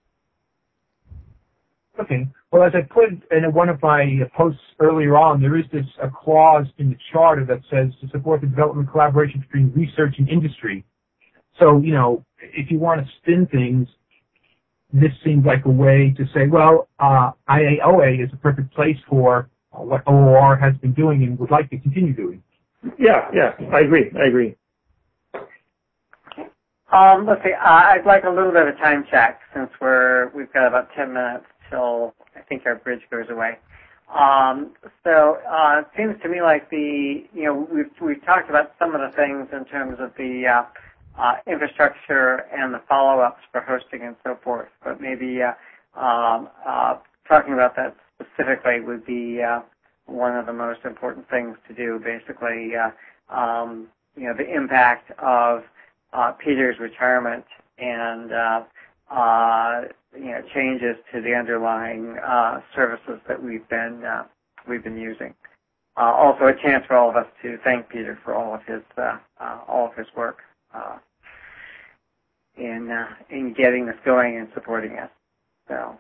Speaker 6: Okay. Well, as I put in one of my posts earlier on, there is a clause in the charter that says to support the development collaboration between research and industry. So, if you want to spin things, this seems like a way to say, well, IAOA is a perfect place for what OOR has been doing and would like to continue doing.
Speaker 4: Yeah, I agree.
Speaker 2: Let's see. I'd like a little bit of a time check since we've got about 10 minutes till I think our bridge goes away. So it seems to me like we've talked about some of the things in terms of the infrastructure and the follow-ups for hosting and so forth, but maybe talking about that specifically would be one of the most important things to do. Basically, the impact of Peter's retirement and changes to the underlying services that we've been using. Also, a chance for all of us to thank Peter for all of his work in getting this going and supporting us. So,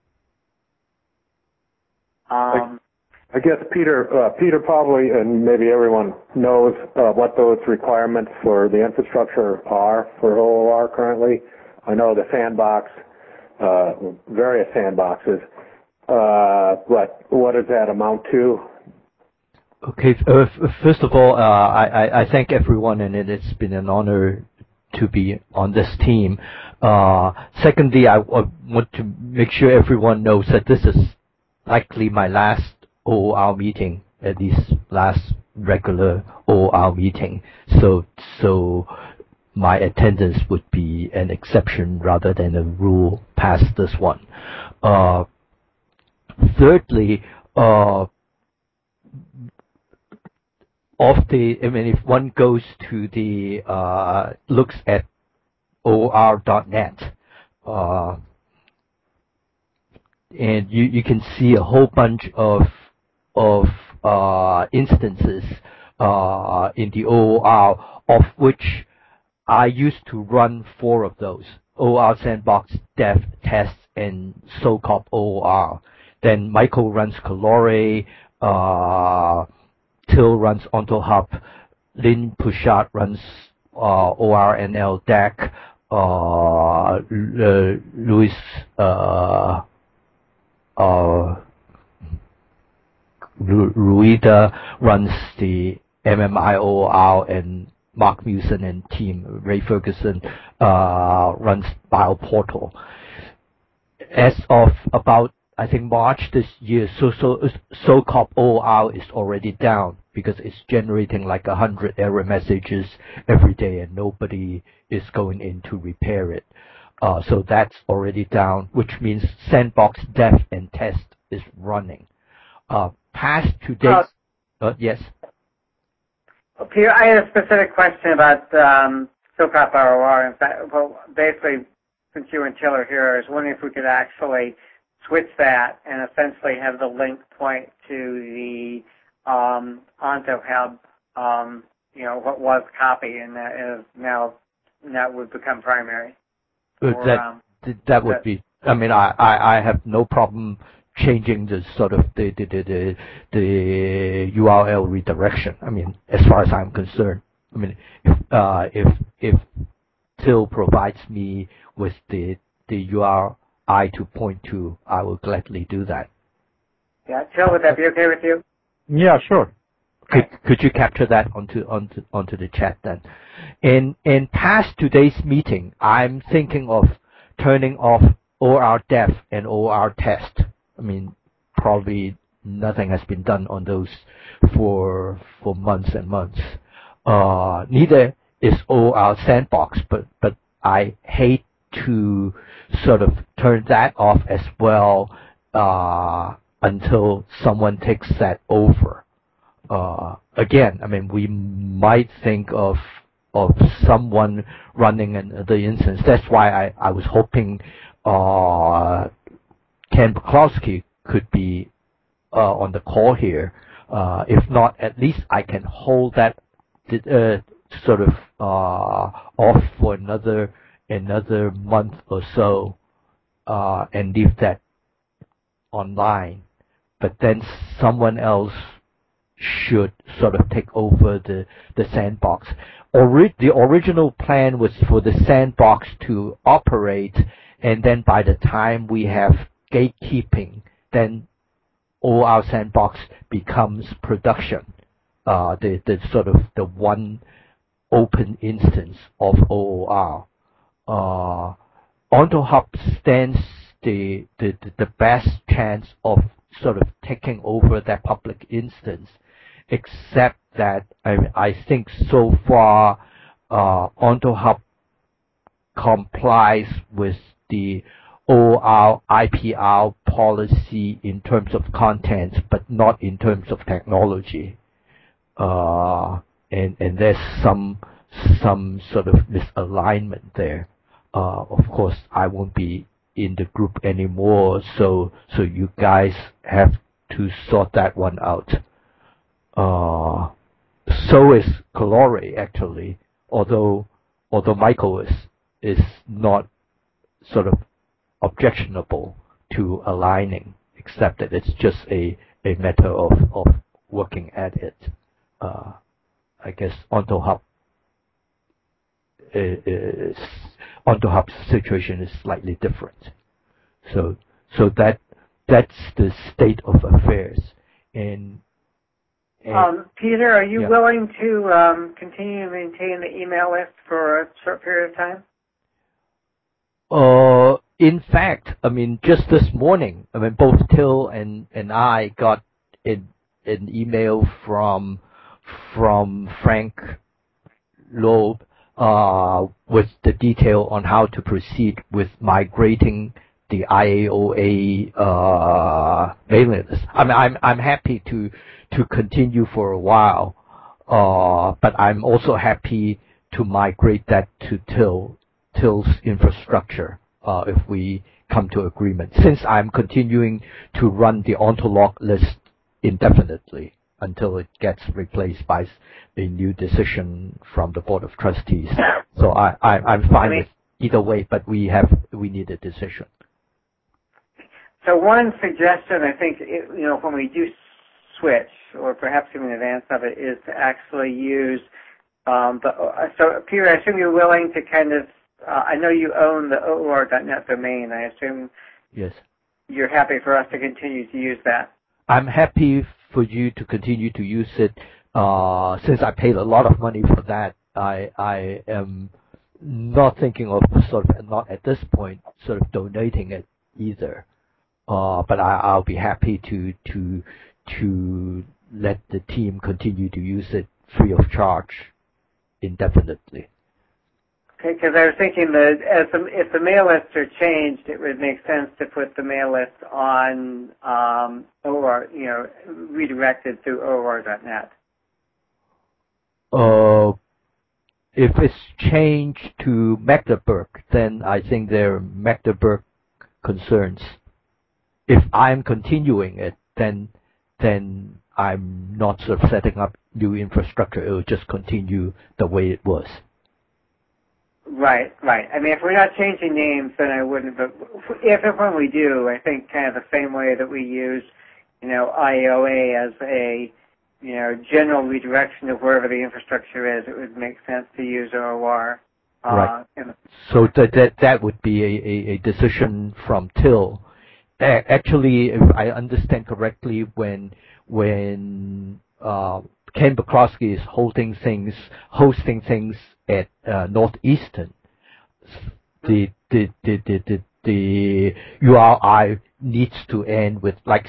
Speaker 3: I guess Peter probably, and maybe everyone knows what those requirements for the infrastructure are for OOR currently. I know the sandbox, various sandboxes, but what does that amount to?
Speaker 1: Okay, first of all, I thank everyone, and it's been an honor to be on this team. Secondly, I want to make sure everyone knows that this is likely my last OOR meeting, at least last regular OOR meeting. So my attendance would be an exception rather than a rule past this one. Thirdly, if one goes to the looks at OOR.net, and you can see a whole bunch of instances in the OOR, of which I used to run 4 of those: OOR Sandbox, Dev, Test, and SOCOP OOR. Then Michael runs Calore, Till runs OntoHub, Lynn Pouchard runs ORNL DAC, Luis Ruida runs the MMI OOR, and Mark Musen and team, Ray Ferguson, runs BioPortal. As of about, I think, March this year, SOCOP OOR is already down because it's generating like 100 error messages every day, and nobody is going in to repair it. So that's already down, which means Sandbox, Dev, and Test is running. Past to date, yes.
Speaker 2: Peter, I had a specific question about SOCOP OOR. In fact, well, basically, since you and Till are here, I was wondering if we could actually switch that and essentially have the link point to the OntoHub, what was copy, and that is now would become primary.
Speaker 1: That would be. I mean, I have no problem changing the sort of the URL redirection. I mean, as far as I'm concerned. I mean, if Till provides me with the URI to point to, I will gladly do that.
Speaker 2: Yeah, Till, would that be okay with you?
Speaker 5: Yeah, sure.
Speaker 1: Could you capture that onto the chat then? In past today's meeting, I'm thinking of turning off ORDEF and ORTest. I mean, probably nothing has been done on those for months and months. Neither is OR Sandbox, but I hate to sort of turn that off as well until someone takes that over. Again, I mean, we might think of someone running the instance. That's why I was hoping Ken Buklowski could be on the call here. If not, at least I can hold that sort of off for another month or so and leave that online. But then someone else should sort of take over the sandbox. The original plan was for the sandbox to operate, and then by the time we have gatekeeping, then OR Sandbox becomes production. The sort of the one open instance of OOR. OntoHub stands the best chance of sort of taking over that public instance, except that I think so far OntoHub complies with the OR IPR policy in terms of content, but not in terms of technology. And there's some sort of misalignment there. Of course, I won't be in the group anymore, so you guys have to sort that one out. So is Colore actually, although Michael is not sort of objectionable to aligning, except that it's just a matter of working at it. I guess OntoHub's situation is slightly different. So that's the state of affairs. And
Speaker 2: Peter, are you willing to continue to maintain the email list for a short period of time?
Speaker 1: In fact, I mean, just this morning, I mean, both Till and I got an email from Frank Loeb with the detail on how to proceed with migrating the IAOA mailing list. I mean, I'm happy to continue for a while, but I'm also happy to migrate that to Till's infrastructure if we come to agreement. Since I'm continuing to run the Ontolog list indefinitely until it gets replaced by a new decision from the Board of Trustees. So I'm fine with either way, but we need a decision.
Speaker 2: So one suggestion, I think, when we do switch, or perhaps even in advance of it, is to actually use so Peter, I assume you're willing to kind of, I know you own the OOR.net domain. I assume
Speaker 1: yes,
Speaker 2: you're happy for us to continue to use that.
Speaker 1: I'm happy for you to continue to use it. Since I paid a lot of money for that, I am not thinking of not at this point sort of donating it either. But I'll be happy to let the team continue to use it free of charge indefinitely.
Speaker 2: Okay, because I was thinking that if the mail lists are changed, it would make sense to put the mail list on OOR, redirected through OOR.net.
Speaker 1: If it's changed to Magdeburg, then I think there are Magdeburg concerns. If I'm continuing it, then I'm not sort of setting up new infrastructure. It will just continue the way it was.
Speaker 2: Right. I mean, if we're not changing names, then I wouldn't. But if and when we do, I think kind of the same way that we use, IOA as a, general redirection of wherever the infrastructure is, it would make sense to use OR.
Speaker 1: Right. So that would be a decision from Till. Actually, if I understand correctly, when Ken Bukowski is hosting things at Northeastern, the URI needs to end with like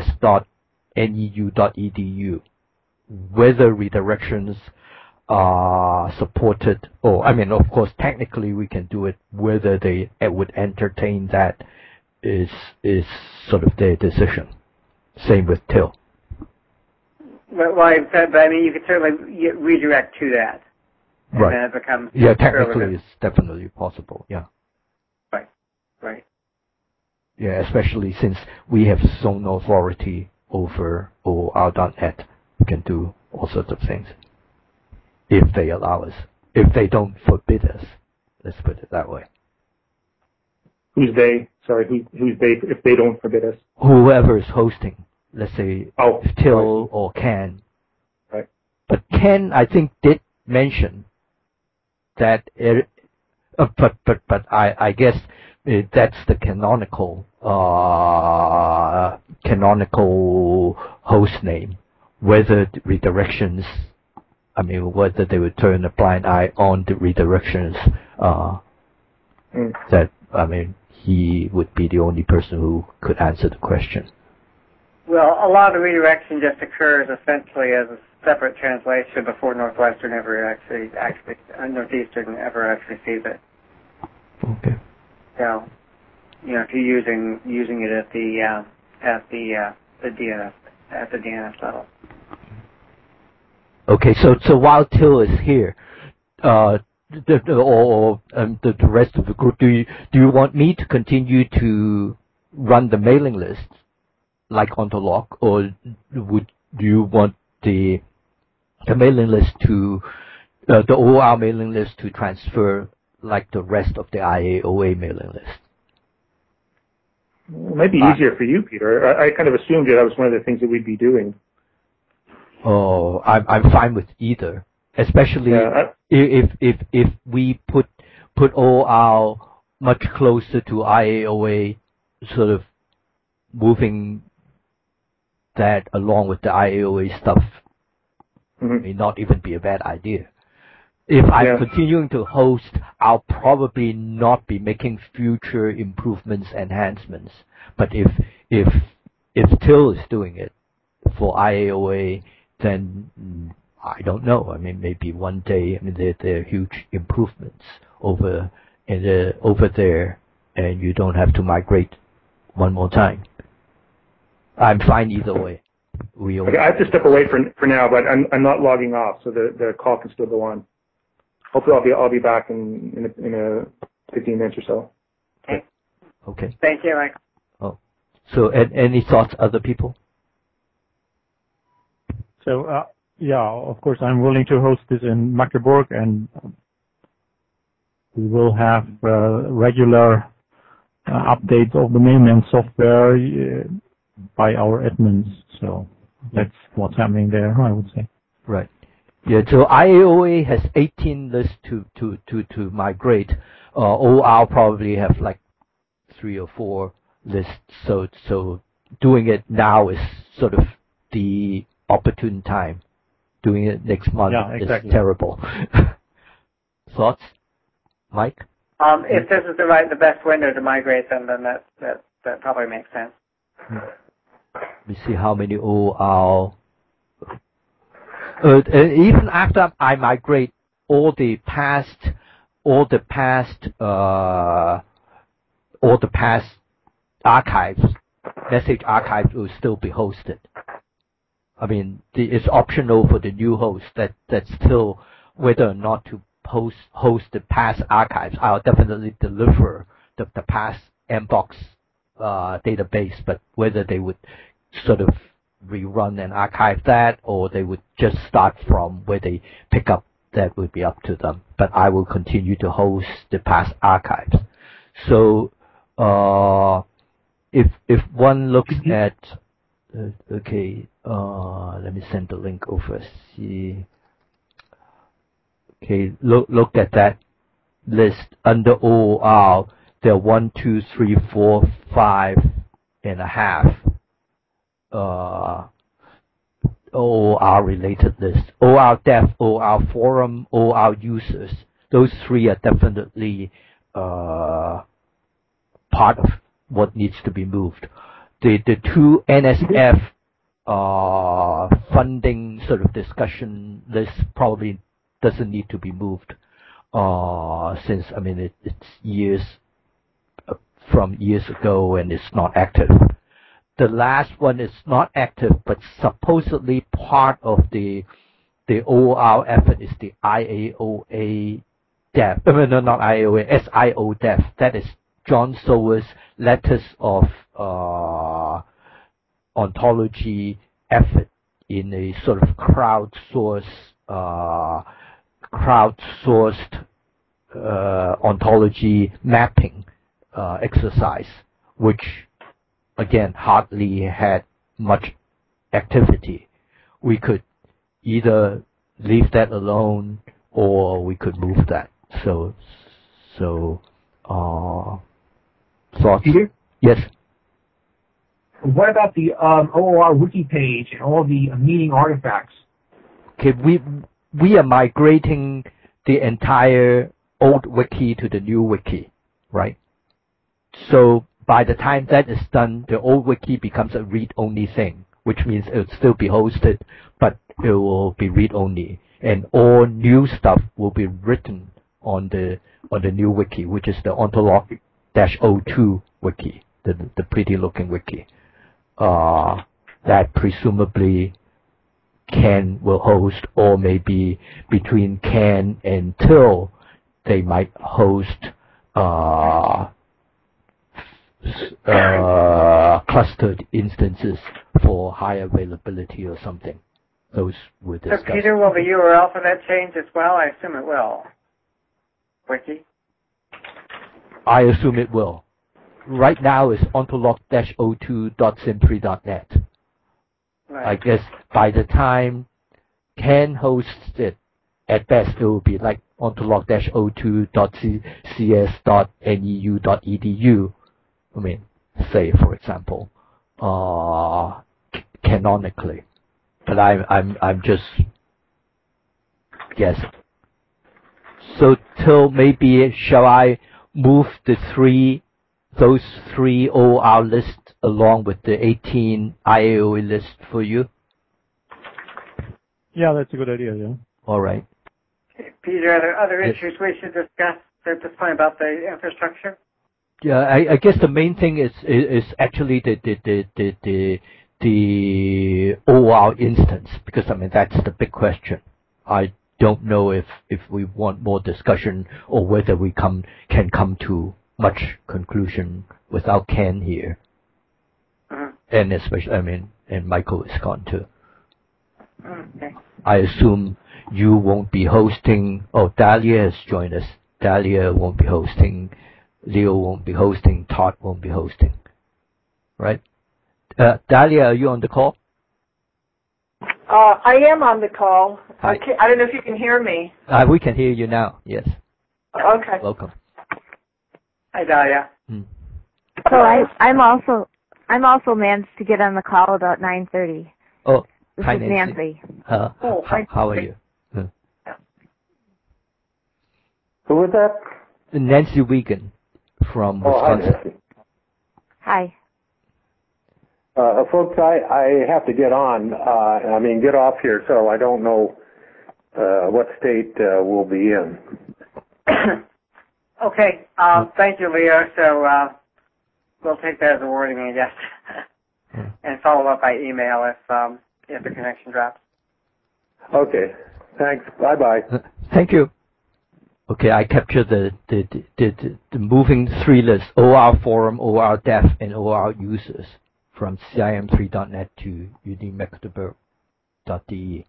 Speaker 1: cs.neu.edu. Whether redirections are supported, of course, technically we can do it. Whether they would entertain that is sort of their decision. Same with Till.
Speaker 2: Well, you could certainly redirect to that. And
Speaker 1: right.
Speaker 2: Then it becomes
Speaker 1: technically it's definitely possible. Yeah.
Speaker 2: Right.
Speaker 1: Yeah, especially since we have zone authority over OR.net. We can do all sorts of things if they allow us. If they don't forbid us. Let's put it that way.
Speaker 4: Who's they? Sorry, who's they if they don't forbid us?
Speaker 1: Whoever is hosting. Let's say Till or Ken.
Speaker 4: Right.
Speaker 1: But Ken, I think, did mention that but I guess that's the canonical host name. Whether the redirections, whether they would turn a blind eye on the redirections, he would be the only person who could answer the question.
Speaker 2: Well, a lot of redirection just occurs essentially as a separate translation before Northeastern ever actually sees it.
Speaker 1: Okay.
Speaker 2: So, if you're using it at the DNS level.
Speaker 1: Okay, so while Till is here, the rest of the group, do you want me to continue to run the mailing list like Ontolog, or do you want the mailing list to the OR mailing list to transfer like the rest of the IAOA mailing list?
Speaker 4: It might be easier for you, Peter. I kind of assumed that was one of the things that we'd be doing.
Speaker 1: Oh, I'm fine with either, especially if we put OR much closer to IAOA, sort of moving that along with the IAOA stuff. May not even be a bad idea. If I'm continuing to host, I'll probably not be making future improvements, enhancements. But if Till is doing it for IAOA, then I don't know. Maybe one day. There are huge improvements over there, and you don't have to migrate one more time. I'm fine either way.
Speaker 4: Okay, I have to step away for now, but I'm not logging off, so the call can still go on. Hopefully, I'll be back in 15 minutes or so.
Speaker 1: Okay.
Speaker 2: Thank you, Mike.
Speaker 1: Oh, so any thoughts, other people?
Speaker 5: So of course, I'm willing to host this in Magdeburg, and we will have regular updates of the mailman software by our admins. So that's what's happening there, I would say.
Speaker 1: Right. Yeah. So IAOA has 18 lists to migrate. OR probably have like 3 or 4 lists. So doing it now is sort of the opportune time. Doing it next month is terrible. Thoughts, Mike?
Speaker 2: If this is the best window to migrate them, then that probably makes sense.
Speaker 1: Let me see how many OR. Even after I migrate all the past archives, message archives will still be hosted. It's optional for the new host that's still whether or not to host the past archives. I'll definitely deliver the past Mbox database, but whether they would sort of rerun and archive that, or they would just start from where they pick up. That would be up to them. But I will continue to host the past archives. So if one looks at let me send the link over. See. Okay, look at that list under OOR. There are 1, 2, 3, 4, 5 and a half OOR related lists. OOR Dev, OOR Forum, OOR Users. Those three are definitely part of what needs to be moved. The two NSF funding sort of discussion lists probably doesn't need to be moved, since I mean it's years from years ago and it's not active. The last one is not active, but supposedly part of the OOR effort is the IAOA Dev. No, not IAOA, SIO Dev. That is John Sower's Letters of Ontology effort in a sort of crowdsourced ontology mapping exercise, which again hardly had much activity. We could either leave that alone or we could move that. So thoughts?
Speaker 6: Peter?
Speaker 1: Yes.
Speaker 6: What about the OOR wiki page and all the meaning artifacts?
Speaker 1: Okay, we are migrating the entire old wiki to the new wiki, right? So by the time that is done, the old wiki becomes a read-only thing, which means it will still be hosted, but it will be read-only, and all new stuff will be written on the new wiki, which is the Ontolog-02 wiki, the pretty-looking wiki. That presumably Ken will host, or maybe between Ken and Till, they might host clustered instances for high availability or something. Those were discussed.
Speaker 2: So Peter, will the URL for that change as well? I assume it will. Wiki?
Speaker 1: I assume it will. Right now it's ontolog-02.simpri.net.
Speaker 2: Right.
Speaker 1: I guess by the time Ken hosts it, at best it will be like ontolog-02.cs.neu.edu. I mean, say for example, canonically. But I'm just guessing. So till maybe shall I move those three OOR lists along with the 18 IAOA list for you?
Speaker 5: Yeah, that's a good idea, yeah.
Speaker 1: All right.
Speaker 2: Peter, are there other issues we should discuss at this point about the infrastructure?
Speaker 1: Yeah, I guess the main thing is actually the OOR instance, because I mean that's the big question. I don't know if we want more discussion or whether we can come to much conclusion without Ken here. And especially, I mean, and Michael is gone too.
Speaker 2: Okay.
Speaker 1: I assume you won't be hosting. Oh, Dahlia has joined us. Dahlia won't be hosting. Leo won't be hosting. Todd won't be hosting. Right? Dahlia, are you on the call?
Speaker 7: I am on the call.
Speaker 1: Hi.
Speaker 7: I don't know if you can hear me.
Speaker 1: We can hear you now. Yes.
Speaker 7: Okay.
Speaker 1: Welcome.
Speaker 2: Hi, Dahlia.
Speaker 8: So I'm also managed to get on the call about 9:30.
Speaker 1: Oh,
Speaker 8: This
Speaker 1: hi,
Speaker 8: is Nancy.
Speaker 1: How are you?
Speaker 3: Who was that?
Speaker 1: Nancy Wiegand from Wisconsin.
Speaker 3: Hi,
Speaker 8: Hi.
Speaker 3: folks, I have to get on. Get off here, so I don't know what state we'll be in.
Speaker 2: Okay. Thank you, Leo. So we'll take that as a warning, I guess, and follow up by email if the connection drops.
Speaker 3: Okay. Thanks. Bye-bye.
Speaker 1: Thank you. Okay, I captured the moving three lists: OOR Forum, OOR Dev, and OOR Users from CIM3.net to unimagdeburg.de.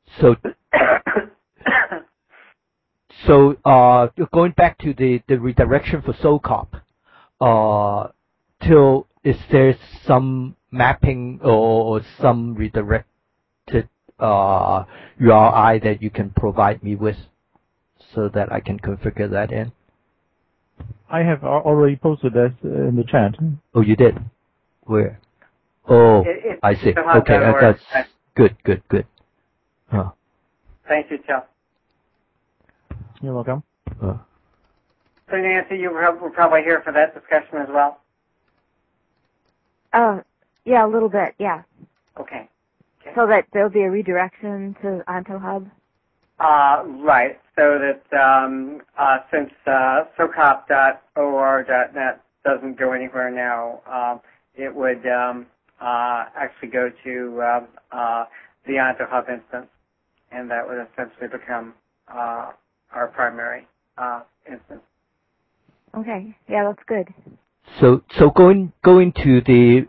Speaker 1: So going back to the redirection for SOCOP, is there some mapping or some redirected URI that you can provide me with so that I can configure that in?
Speaker 5: I have already posted that in the chat.
Speaker 1: Oh, you did? Where? Oh, I see. Okay, that's good. Huh.
Speaker 2: Thank you, Joe.
Speaker 5: You're welcome.
Speaker 2: So Nancy, you were probably here for that discussion as well?
Speaker 8: Yeah, a little bit, yeah.
Speaker 2: Okay.
Speaker 8: So that there'll be a redirection to OntoHub?
Speaker 2: Right. So that since SOCOP.or.net doesn't go anywhere now, it would actually go to the OntoHub instance, and that would essentially become our primary instance.
Speaker 8: Okay. Yeah, that's good.
Speaker 1: So going to the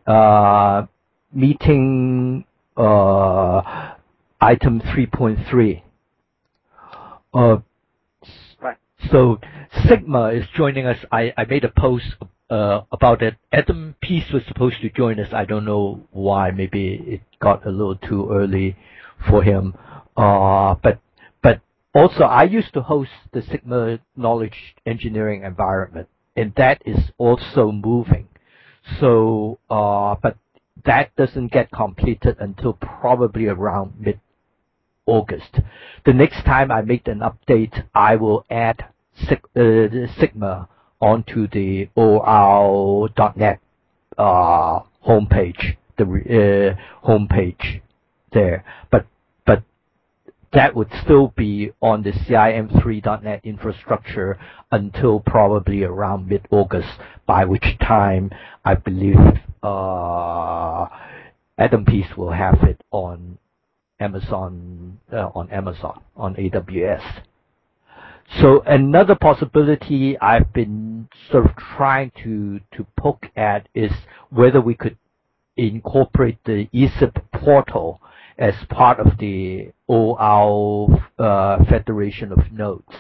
Speaker 1: meeting item 3.3.
Speaker 2: Right.
Speaker 1: So Sigma is joining us. I made a post about it. Adam Peace was supposed to join us. I don't know why. Maybe it got a little too early for him. But also I used to host the Sigma Knowledge Engineering Environment, and that is also moving. So, but that doesn't get completed until probably around mid-August. The next time I make an update, I will add Sigma onto the OR.net homepage, the homepage there. But that would still be on the CIM3.net infrastructure until probably around mid-August, by which time I believe Adam Peace will have it on Amazon, on AWS. So another possibility I've been sort of trying to poke at is whether we could incorporate the ESIP portal as part of the OR Federation of Nodes.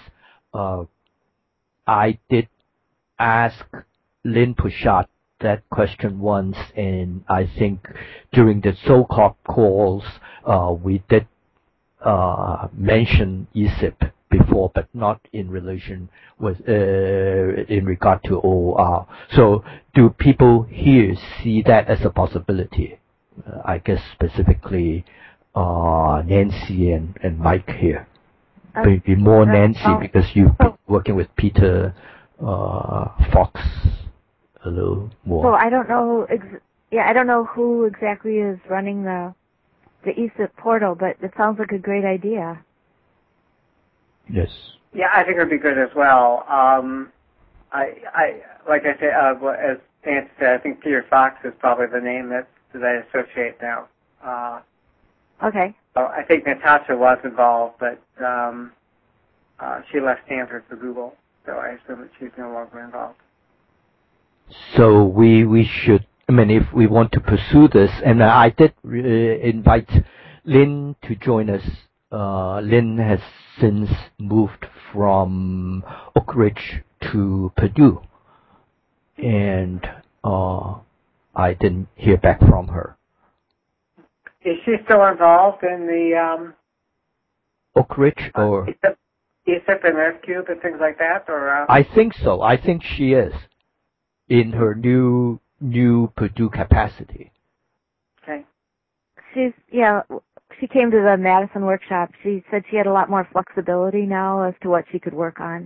Speaker 1: I did ask Lynn Pouchot that question once, and I think during the SOCOP calls we did mention ESIP before, but not in relation with in regard to OR. So do people here see that as a possibility? I guess specifically Nancy and Mike here. Maybe more Nancy because you've been working with Peter Fox a little more.
Speaker 8: So I don't know. I don't know who exactly is running the ESIP portal, but it sounds like a great idea.
Speaker 1: Yes.
Speaker 2: Yeah, I think it would be good as well. I like I said, as Nancy said, I think Peter Fox is probably the name that I associate now.
Speaker 8: Okay.
Speaker 2: I think Natasha was involved, but she left Stanford for Google, so I assume that she's no longer involved.
Speaker 1: So we should, I mean, if we want to pursue this, and I did invite Lynn to join us. Lynn has since moved from Oak Ridge to Purdue, and I didn't hear back from her.
Speaker 2: Is she still involved in the
Speaker 1: Oak Ridge or
Speaker 2: ESIP and RevCube and things like that? Or
Speaker 1: I think so. I think she is in her new Purdue capacity.
Speaker 2: Okay.
Speaker 8: She came to the Madison workshop. She said she had a lot more flexibility now as to what she could work on.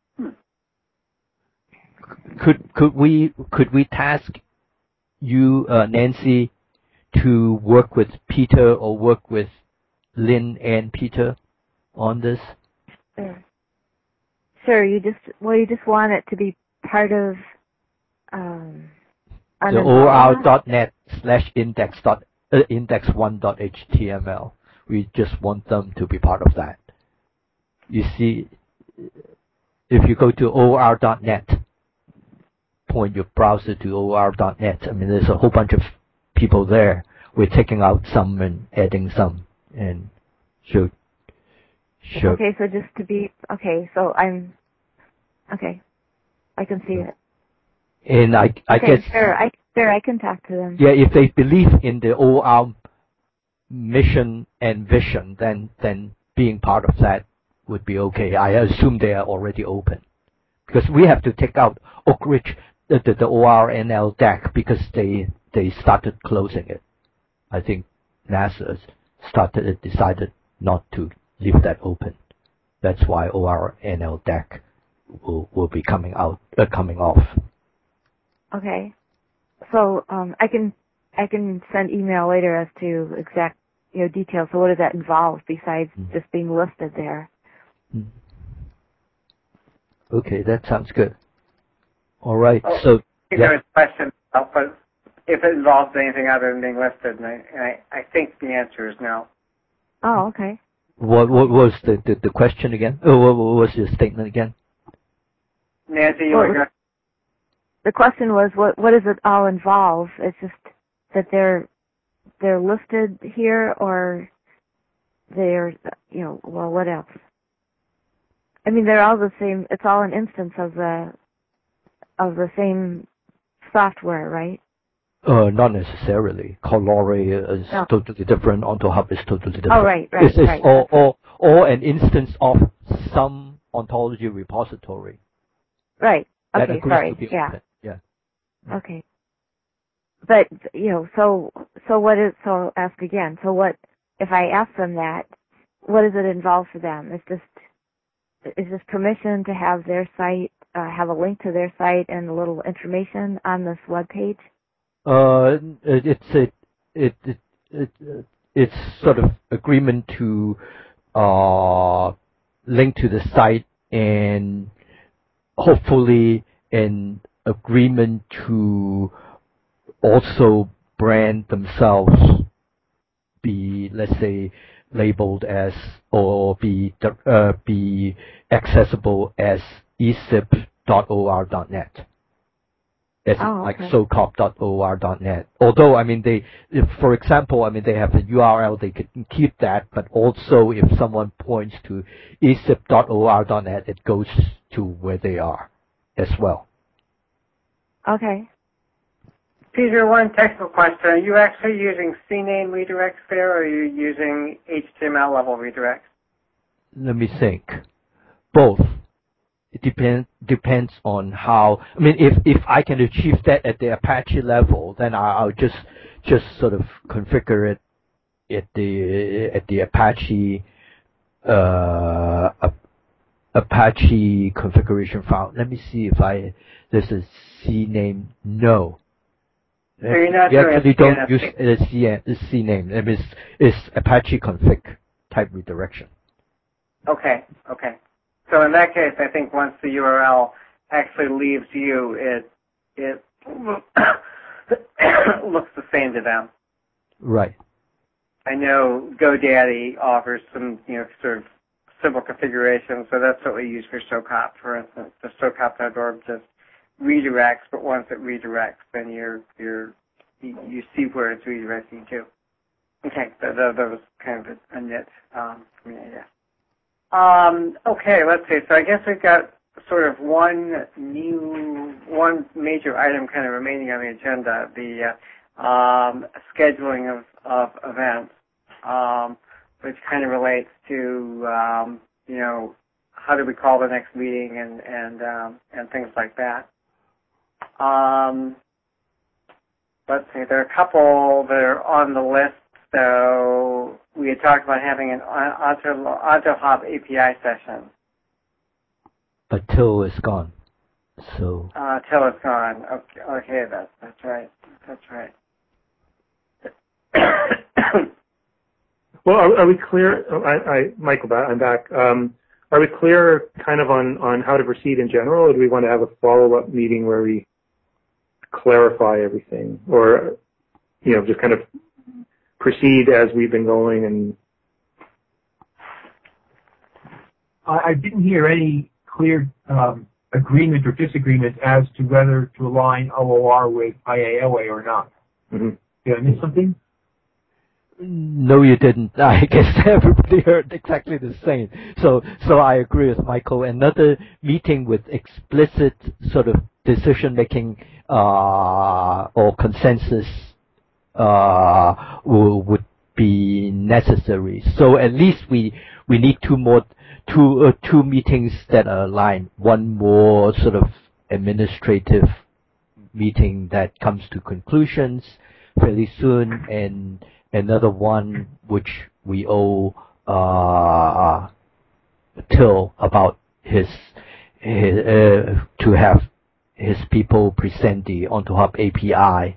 Speaker 1: Could we task you, Nancy, to work with Peter or work with Lynn and Peter on this?
Speaker 8: Sure. You just want it to be part of
Speaker 1: the OR.net/index1.html. We just want them to be part of that. You see, if you go to OR.net, point your browser to OR.net. I mean, there's a whole bunch of people there. We're taking out some and adding some, and should.
Speaker 8: Okay, so just to be so I'm okay. I can see it.
Speaker 1: And I guess
Speaker 8: I can talk to them.
Speaker 1: Yeah, if they believe in the OR mission and vision, then being part of that would be okay. I assume they are already open, because we have to take out Oak Ridge, the ORNL deck, because they started closing it. I think NASA decided not to leave that open. That's why ORNL deck will be coming off.
Speaker 8: Okay. So I can send email later as to exact details. So what does that involve besides just being listed there?
Speaker 1: Okay, that sounds good. All right. So
Speaker 2: there's a question about if it involves anything other than being listed, and I think the answer is no.
Speaker 8: Oh, okay.
Speaker 1: What was the question again? What was your statement again?
Speaker 2: Nancy, you were going.
Speaker 8: The question was, what does it all involve? It's just that they're listed here, or they're, well, what else? I mean, they're all the same. It's all an instance of the same software, right?
Speaker 1: Not necessarily. Calorie is totally different. OntoHub is totally different.
Speaker 8: Oh, right.
Speaker 1: It's all an instance of some ontology repository.
Speaker 8: Right. Okay.
Speaker 1: That agrees
Speaker 8: Sorry.
Speaker 1: to be
Speaker 8: open.
Speaker 1: Yeah.
Speaker 8: Okay. But so what is? So I'll ask again. So what if I ask them that? What does it involve for them? Is this permission to have their site, have a link to their site and a little information on this web page?
Speaker 1: It's sort of agreement to link to the site, and hopefully an agreement to also brand themselves, be, let's say, labeled as, or be accessible as ecip.or.net. Like socop.or.net. Although, I mean, for example, they have the URL, they can keep that, but also if someone points to ecip.or.net, it goes to where they are as well.
Speaker 8: Okay.
Speaker 2: Peter, one technical question. Are you actually using CNAME redirects there, or are you using HTML level redirects?
Speaker 1: Let me think. Both. It depends on how. If I can achieve that at the Apache level, then I'll just sort of configure it at the Apache Apache configuration file. Let me see if there's a CNAME. No.
Speaker 2: So you're not
Speaker 1: you actually don't use CNAME. It's Apache config type redirection.
Speaker 2: Okay. So in that case, I think once the URL actually leaves you, it looks the same to them.
Speaker 1: Right.
Speaker 2: I know GoDaddy offers some, sort of simple configuration, so that's what we use for SOCOP, for instance. The SOCOP.org just redirects, but once it redirects, then you see where it's redirecting to. Okay, that was kind of a nit for me, I guess. Okay, let's see. So I guess we've got sort of one major item kind of remaining on the agenda, the scheduling of events, which kind of relates to how do we call the next meeting and things like that. Let's see. There are a couple that are on the list. So we had talked about having an OntoHub API session.
Speaker 1: But Till is gone. So.
Speaker 2: Till is gone. Okay, that's right.
Speaker 4: Well, are we clear? Michael, I'm back. Are we clear kind of on how to proceed in general, or do we want to have a follow-up meeting where we clarify everything, or just kind of proceed as we've been going? And
Speaker 6: I didn't hear any clear agreement or disagreement as to whether to align OOR with IAOA or not.
Speaker 4: Mm-hmm.
Speaker 6: Did I miss something?
Speaker 1: No, you didn't. I guess everybody heard exactly the same. So I agree with Michael. Another meeting with explicit sort of decision-making or consensus would be necessary. So at least we need two meetings that are aligned. One more sort of administrative meeting that comes to conclusions fairly soon, and another one which we owe Till about his to have his people present the OntoHub API.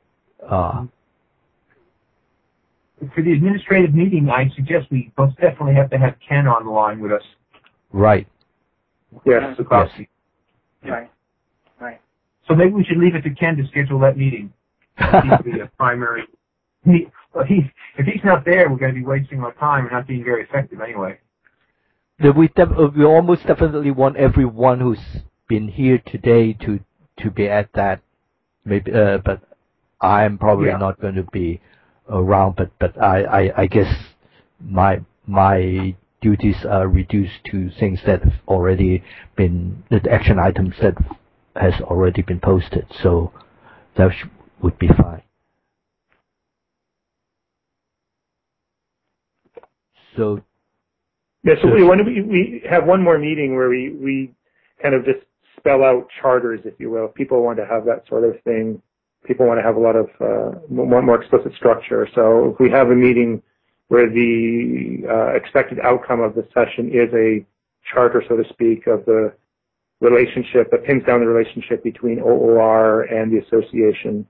Speaker 6: For the administrative meeting, I suggest we most definitely have to have Ken on the line with us.
Speaker 1: Right.
Speaker 4: Yes.
Speaker 6: Sikorsky.
Speaker 2: Right.
Speaker 6: So maybe we should leave it to Ken to schedule that meeting. He's the primary. If he's not there, we're going to be wasting our time and not being very effective anyway.
Speaker 1: We almost definitely want everyone who's been here today to be at that. Maybe, but I'm probably not going to be around. But I guess my duties are reduced to things that have already been the action items that has already been posted. So that would be fine. So
Speaker 4: when we have one more meeting where we kind of just spell out charters, if you will. People want to have that sort of thing. People want to have a lot of more explicit structure. So if we have a meeting where the expected outcome of the session is a charter, so to speak, of the relationship that pins down the relationship between OOR and the association,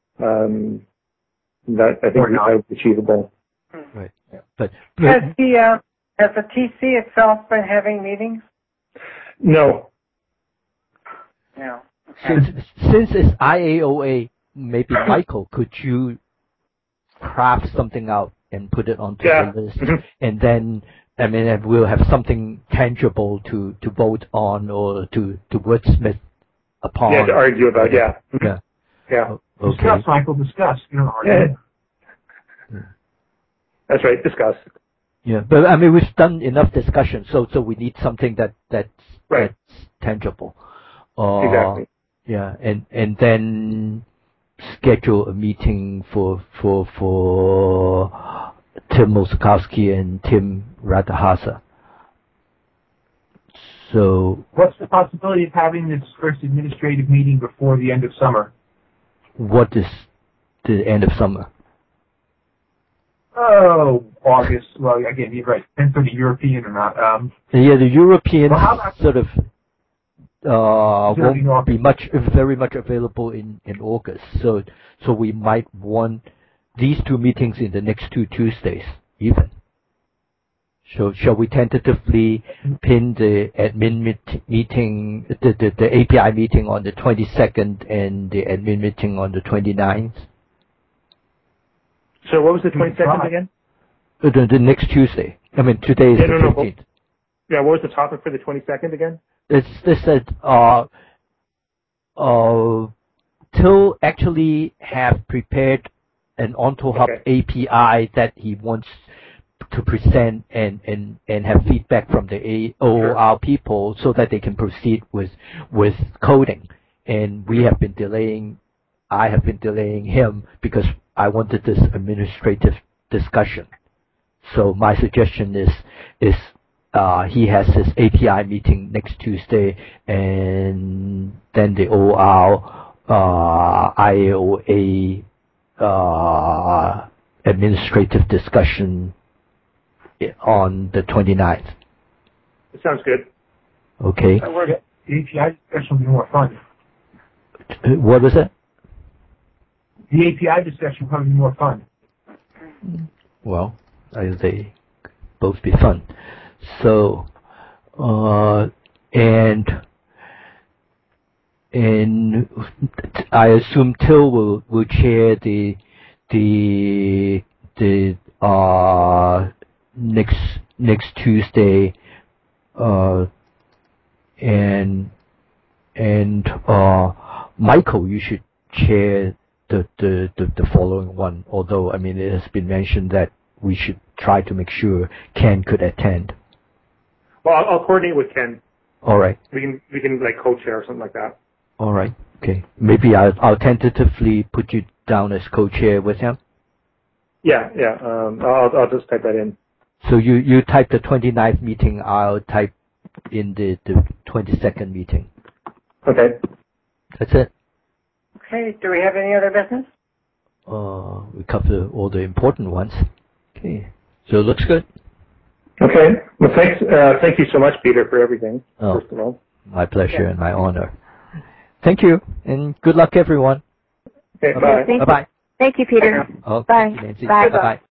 Speaker 4: that I think is achievable.
Speaker 1: Right. But
Speaker 2: has the TC itself been having meetings?
Speaker 4: No.
Speaker 2: No. Okay.
Speaker 1: Since it's IAOA, maybe Michael, could you craft something out and put it onto the list, and then we'll have something tangible to vote on or to wordsmith upon.
Speaker 4: Yeah, to argue about. Yeah.
Speaker 1: Okay.
Speaker 6: Discuss, Michael. Discuss.
Speaker 4: That's right. Discuss.
Speaker 1: Yeah, but we've done enough discussion, so we need something that's tangible.
Speaker 4: Exactly.
Speaker 1: Yeah, and then schedule a meeting for Tim Osikowski and Tim Radhaza. So
Speaker 6: what's the possibility of having this first administrative meeting before the end of summer?
Speaker 1: What is the end of summer?
Speaker 6: Oh, August. Well, again, you're right. Depends on the European or not.
Speaker 1: The Europeans sort of won't be very much available in August. So we might want these two meetings in the next 2 Tuesdays, even. So shall we tentatively pin the admin meeting, the API meeting on the 22nd and the admin meeting on the 29th?
Speaker 4: So what was the 22nd again?
Speaker 1: The next Tuesday. Today is the 15th.
Speaker 4: Yeah, what was the topic for the 22nd again?
Speaker 1: It's said Till actually have prepared an OntoHub API that he wants to present and have feedback from the OOR people so that they can proceed with coding. And we have been delaying. I have been delaying him because I wanted this administrative discussion. So my suggestion is he has his API meeting next Tuesday, and then the OOR IAOA administrative discussion on the 29th.
Speaker 4: It sounds good.
Speaker 1: Okay.
Speaker 6: The API discussion will be more fun.
Speaker 1: What was it?
Speaker 6: The API discussion will probably be more fun.
Speaker 1: Well, they both be fun. So, and I assume Till will chair the next Tuesday, and Michael, you should chair the following one. Although, I mean, it has been mentioned that we should try to make sure Ken could attend.
Speaker 4: Well, I'll coordinate with Ken.
Speaker 1: All right.
Speaker 4: We can like co-chair or something like that.
Speaker 1: All right. Okay. Maybe I'll tentatively put you down as co-chair with him.
Speaker 4: Yeah. I'll just type that in.
Speaker 1: So you type the 29th meeting. I'll type in the 22nd meeting.
Speaker 4: Okay.
Speaker 1: That's it.
Speaker 2: Okay. Do we have any other business?
Speaker 1: We cover all the important ones. Okay. So it looks good.
Speaker 4: Okay. Well, thank you so much, Peter, for everything. First of all.
Speaker 1: My pleasure and my honor. Thank you, and good luck, everyone.
Speaker 4: Okay. Bye.
Speaker 8: Bye. Thank you, Peter.
Speaker 1: Oh,
Speaker 8: Bye.
Speaker 1: Nancy.
Speaker 8: Bye.
Speaker 1: Bye.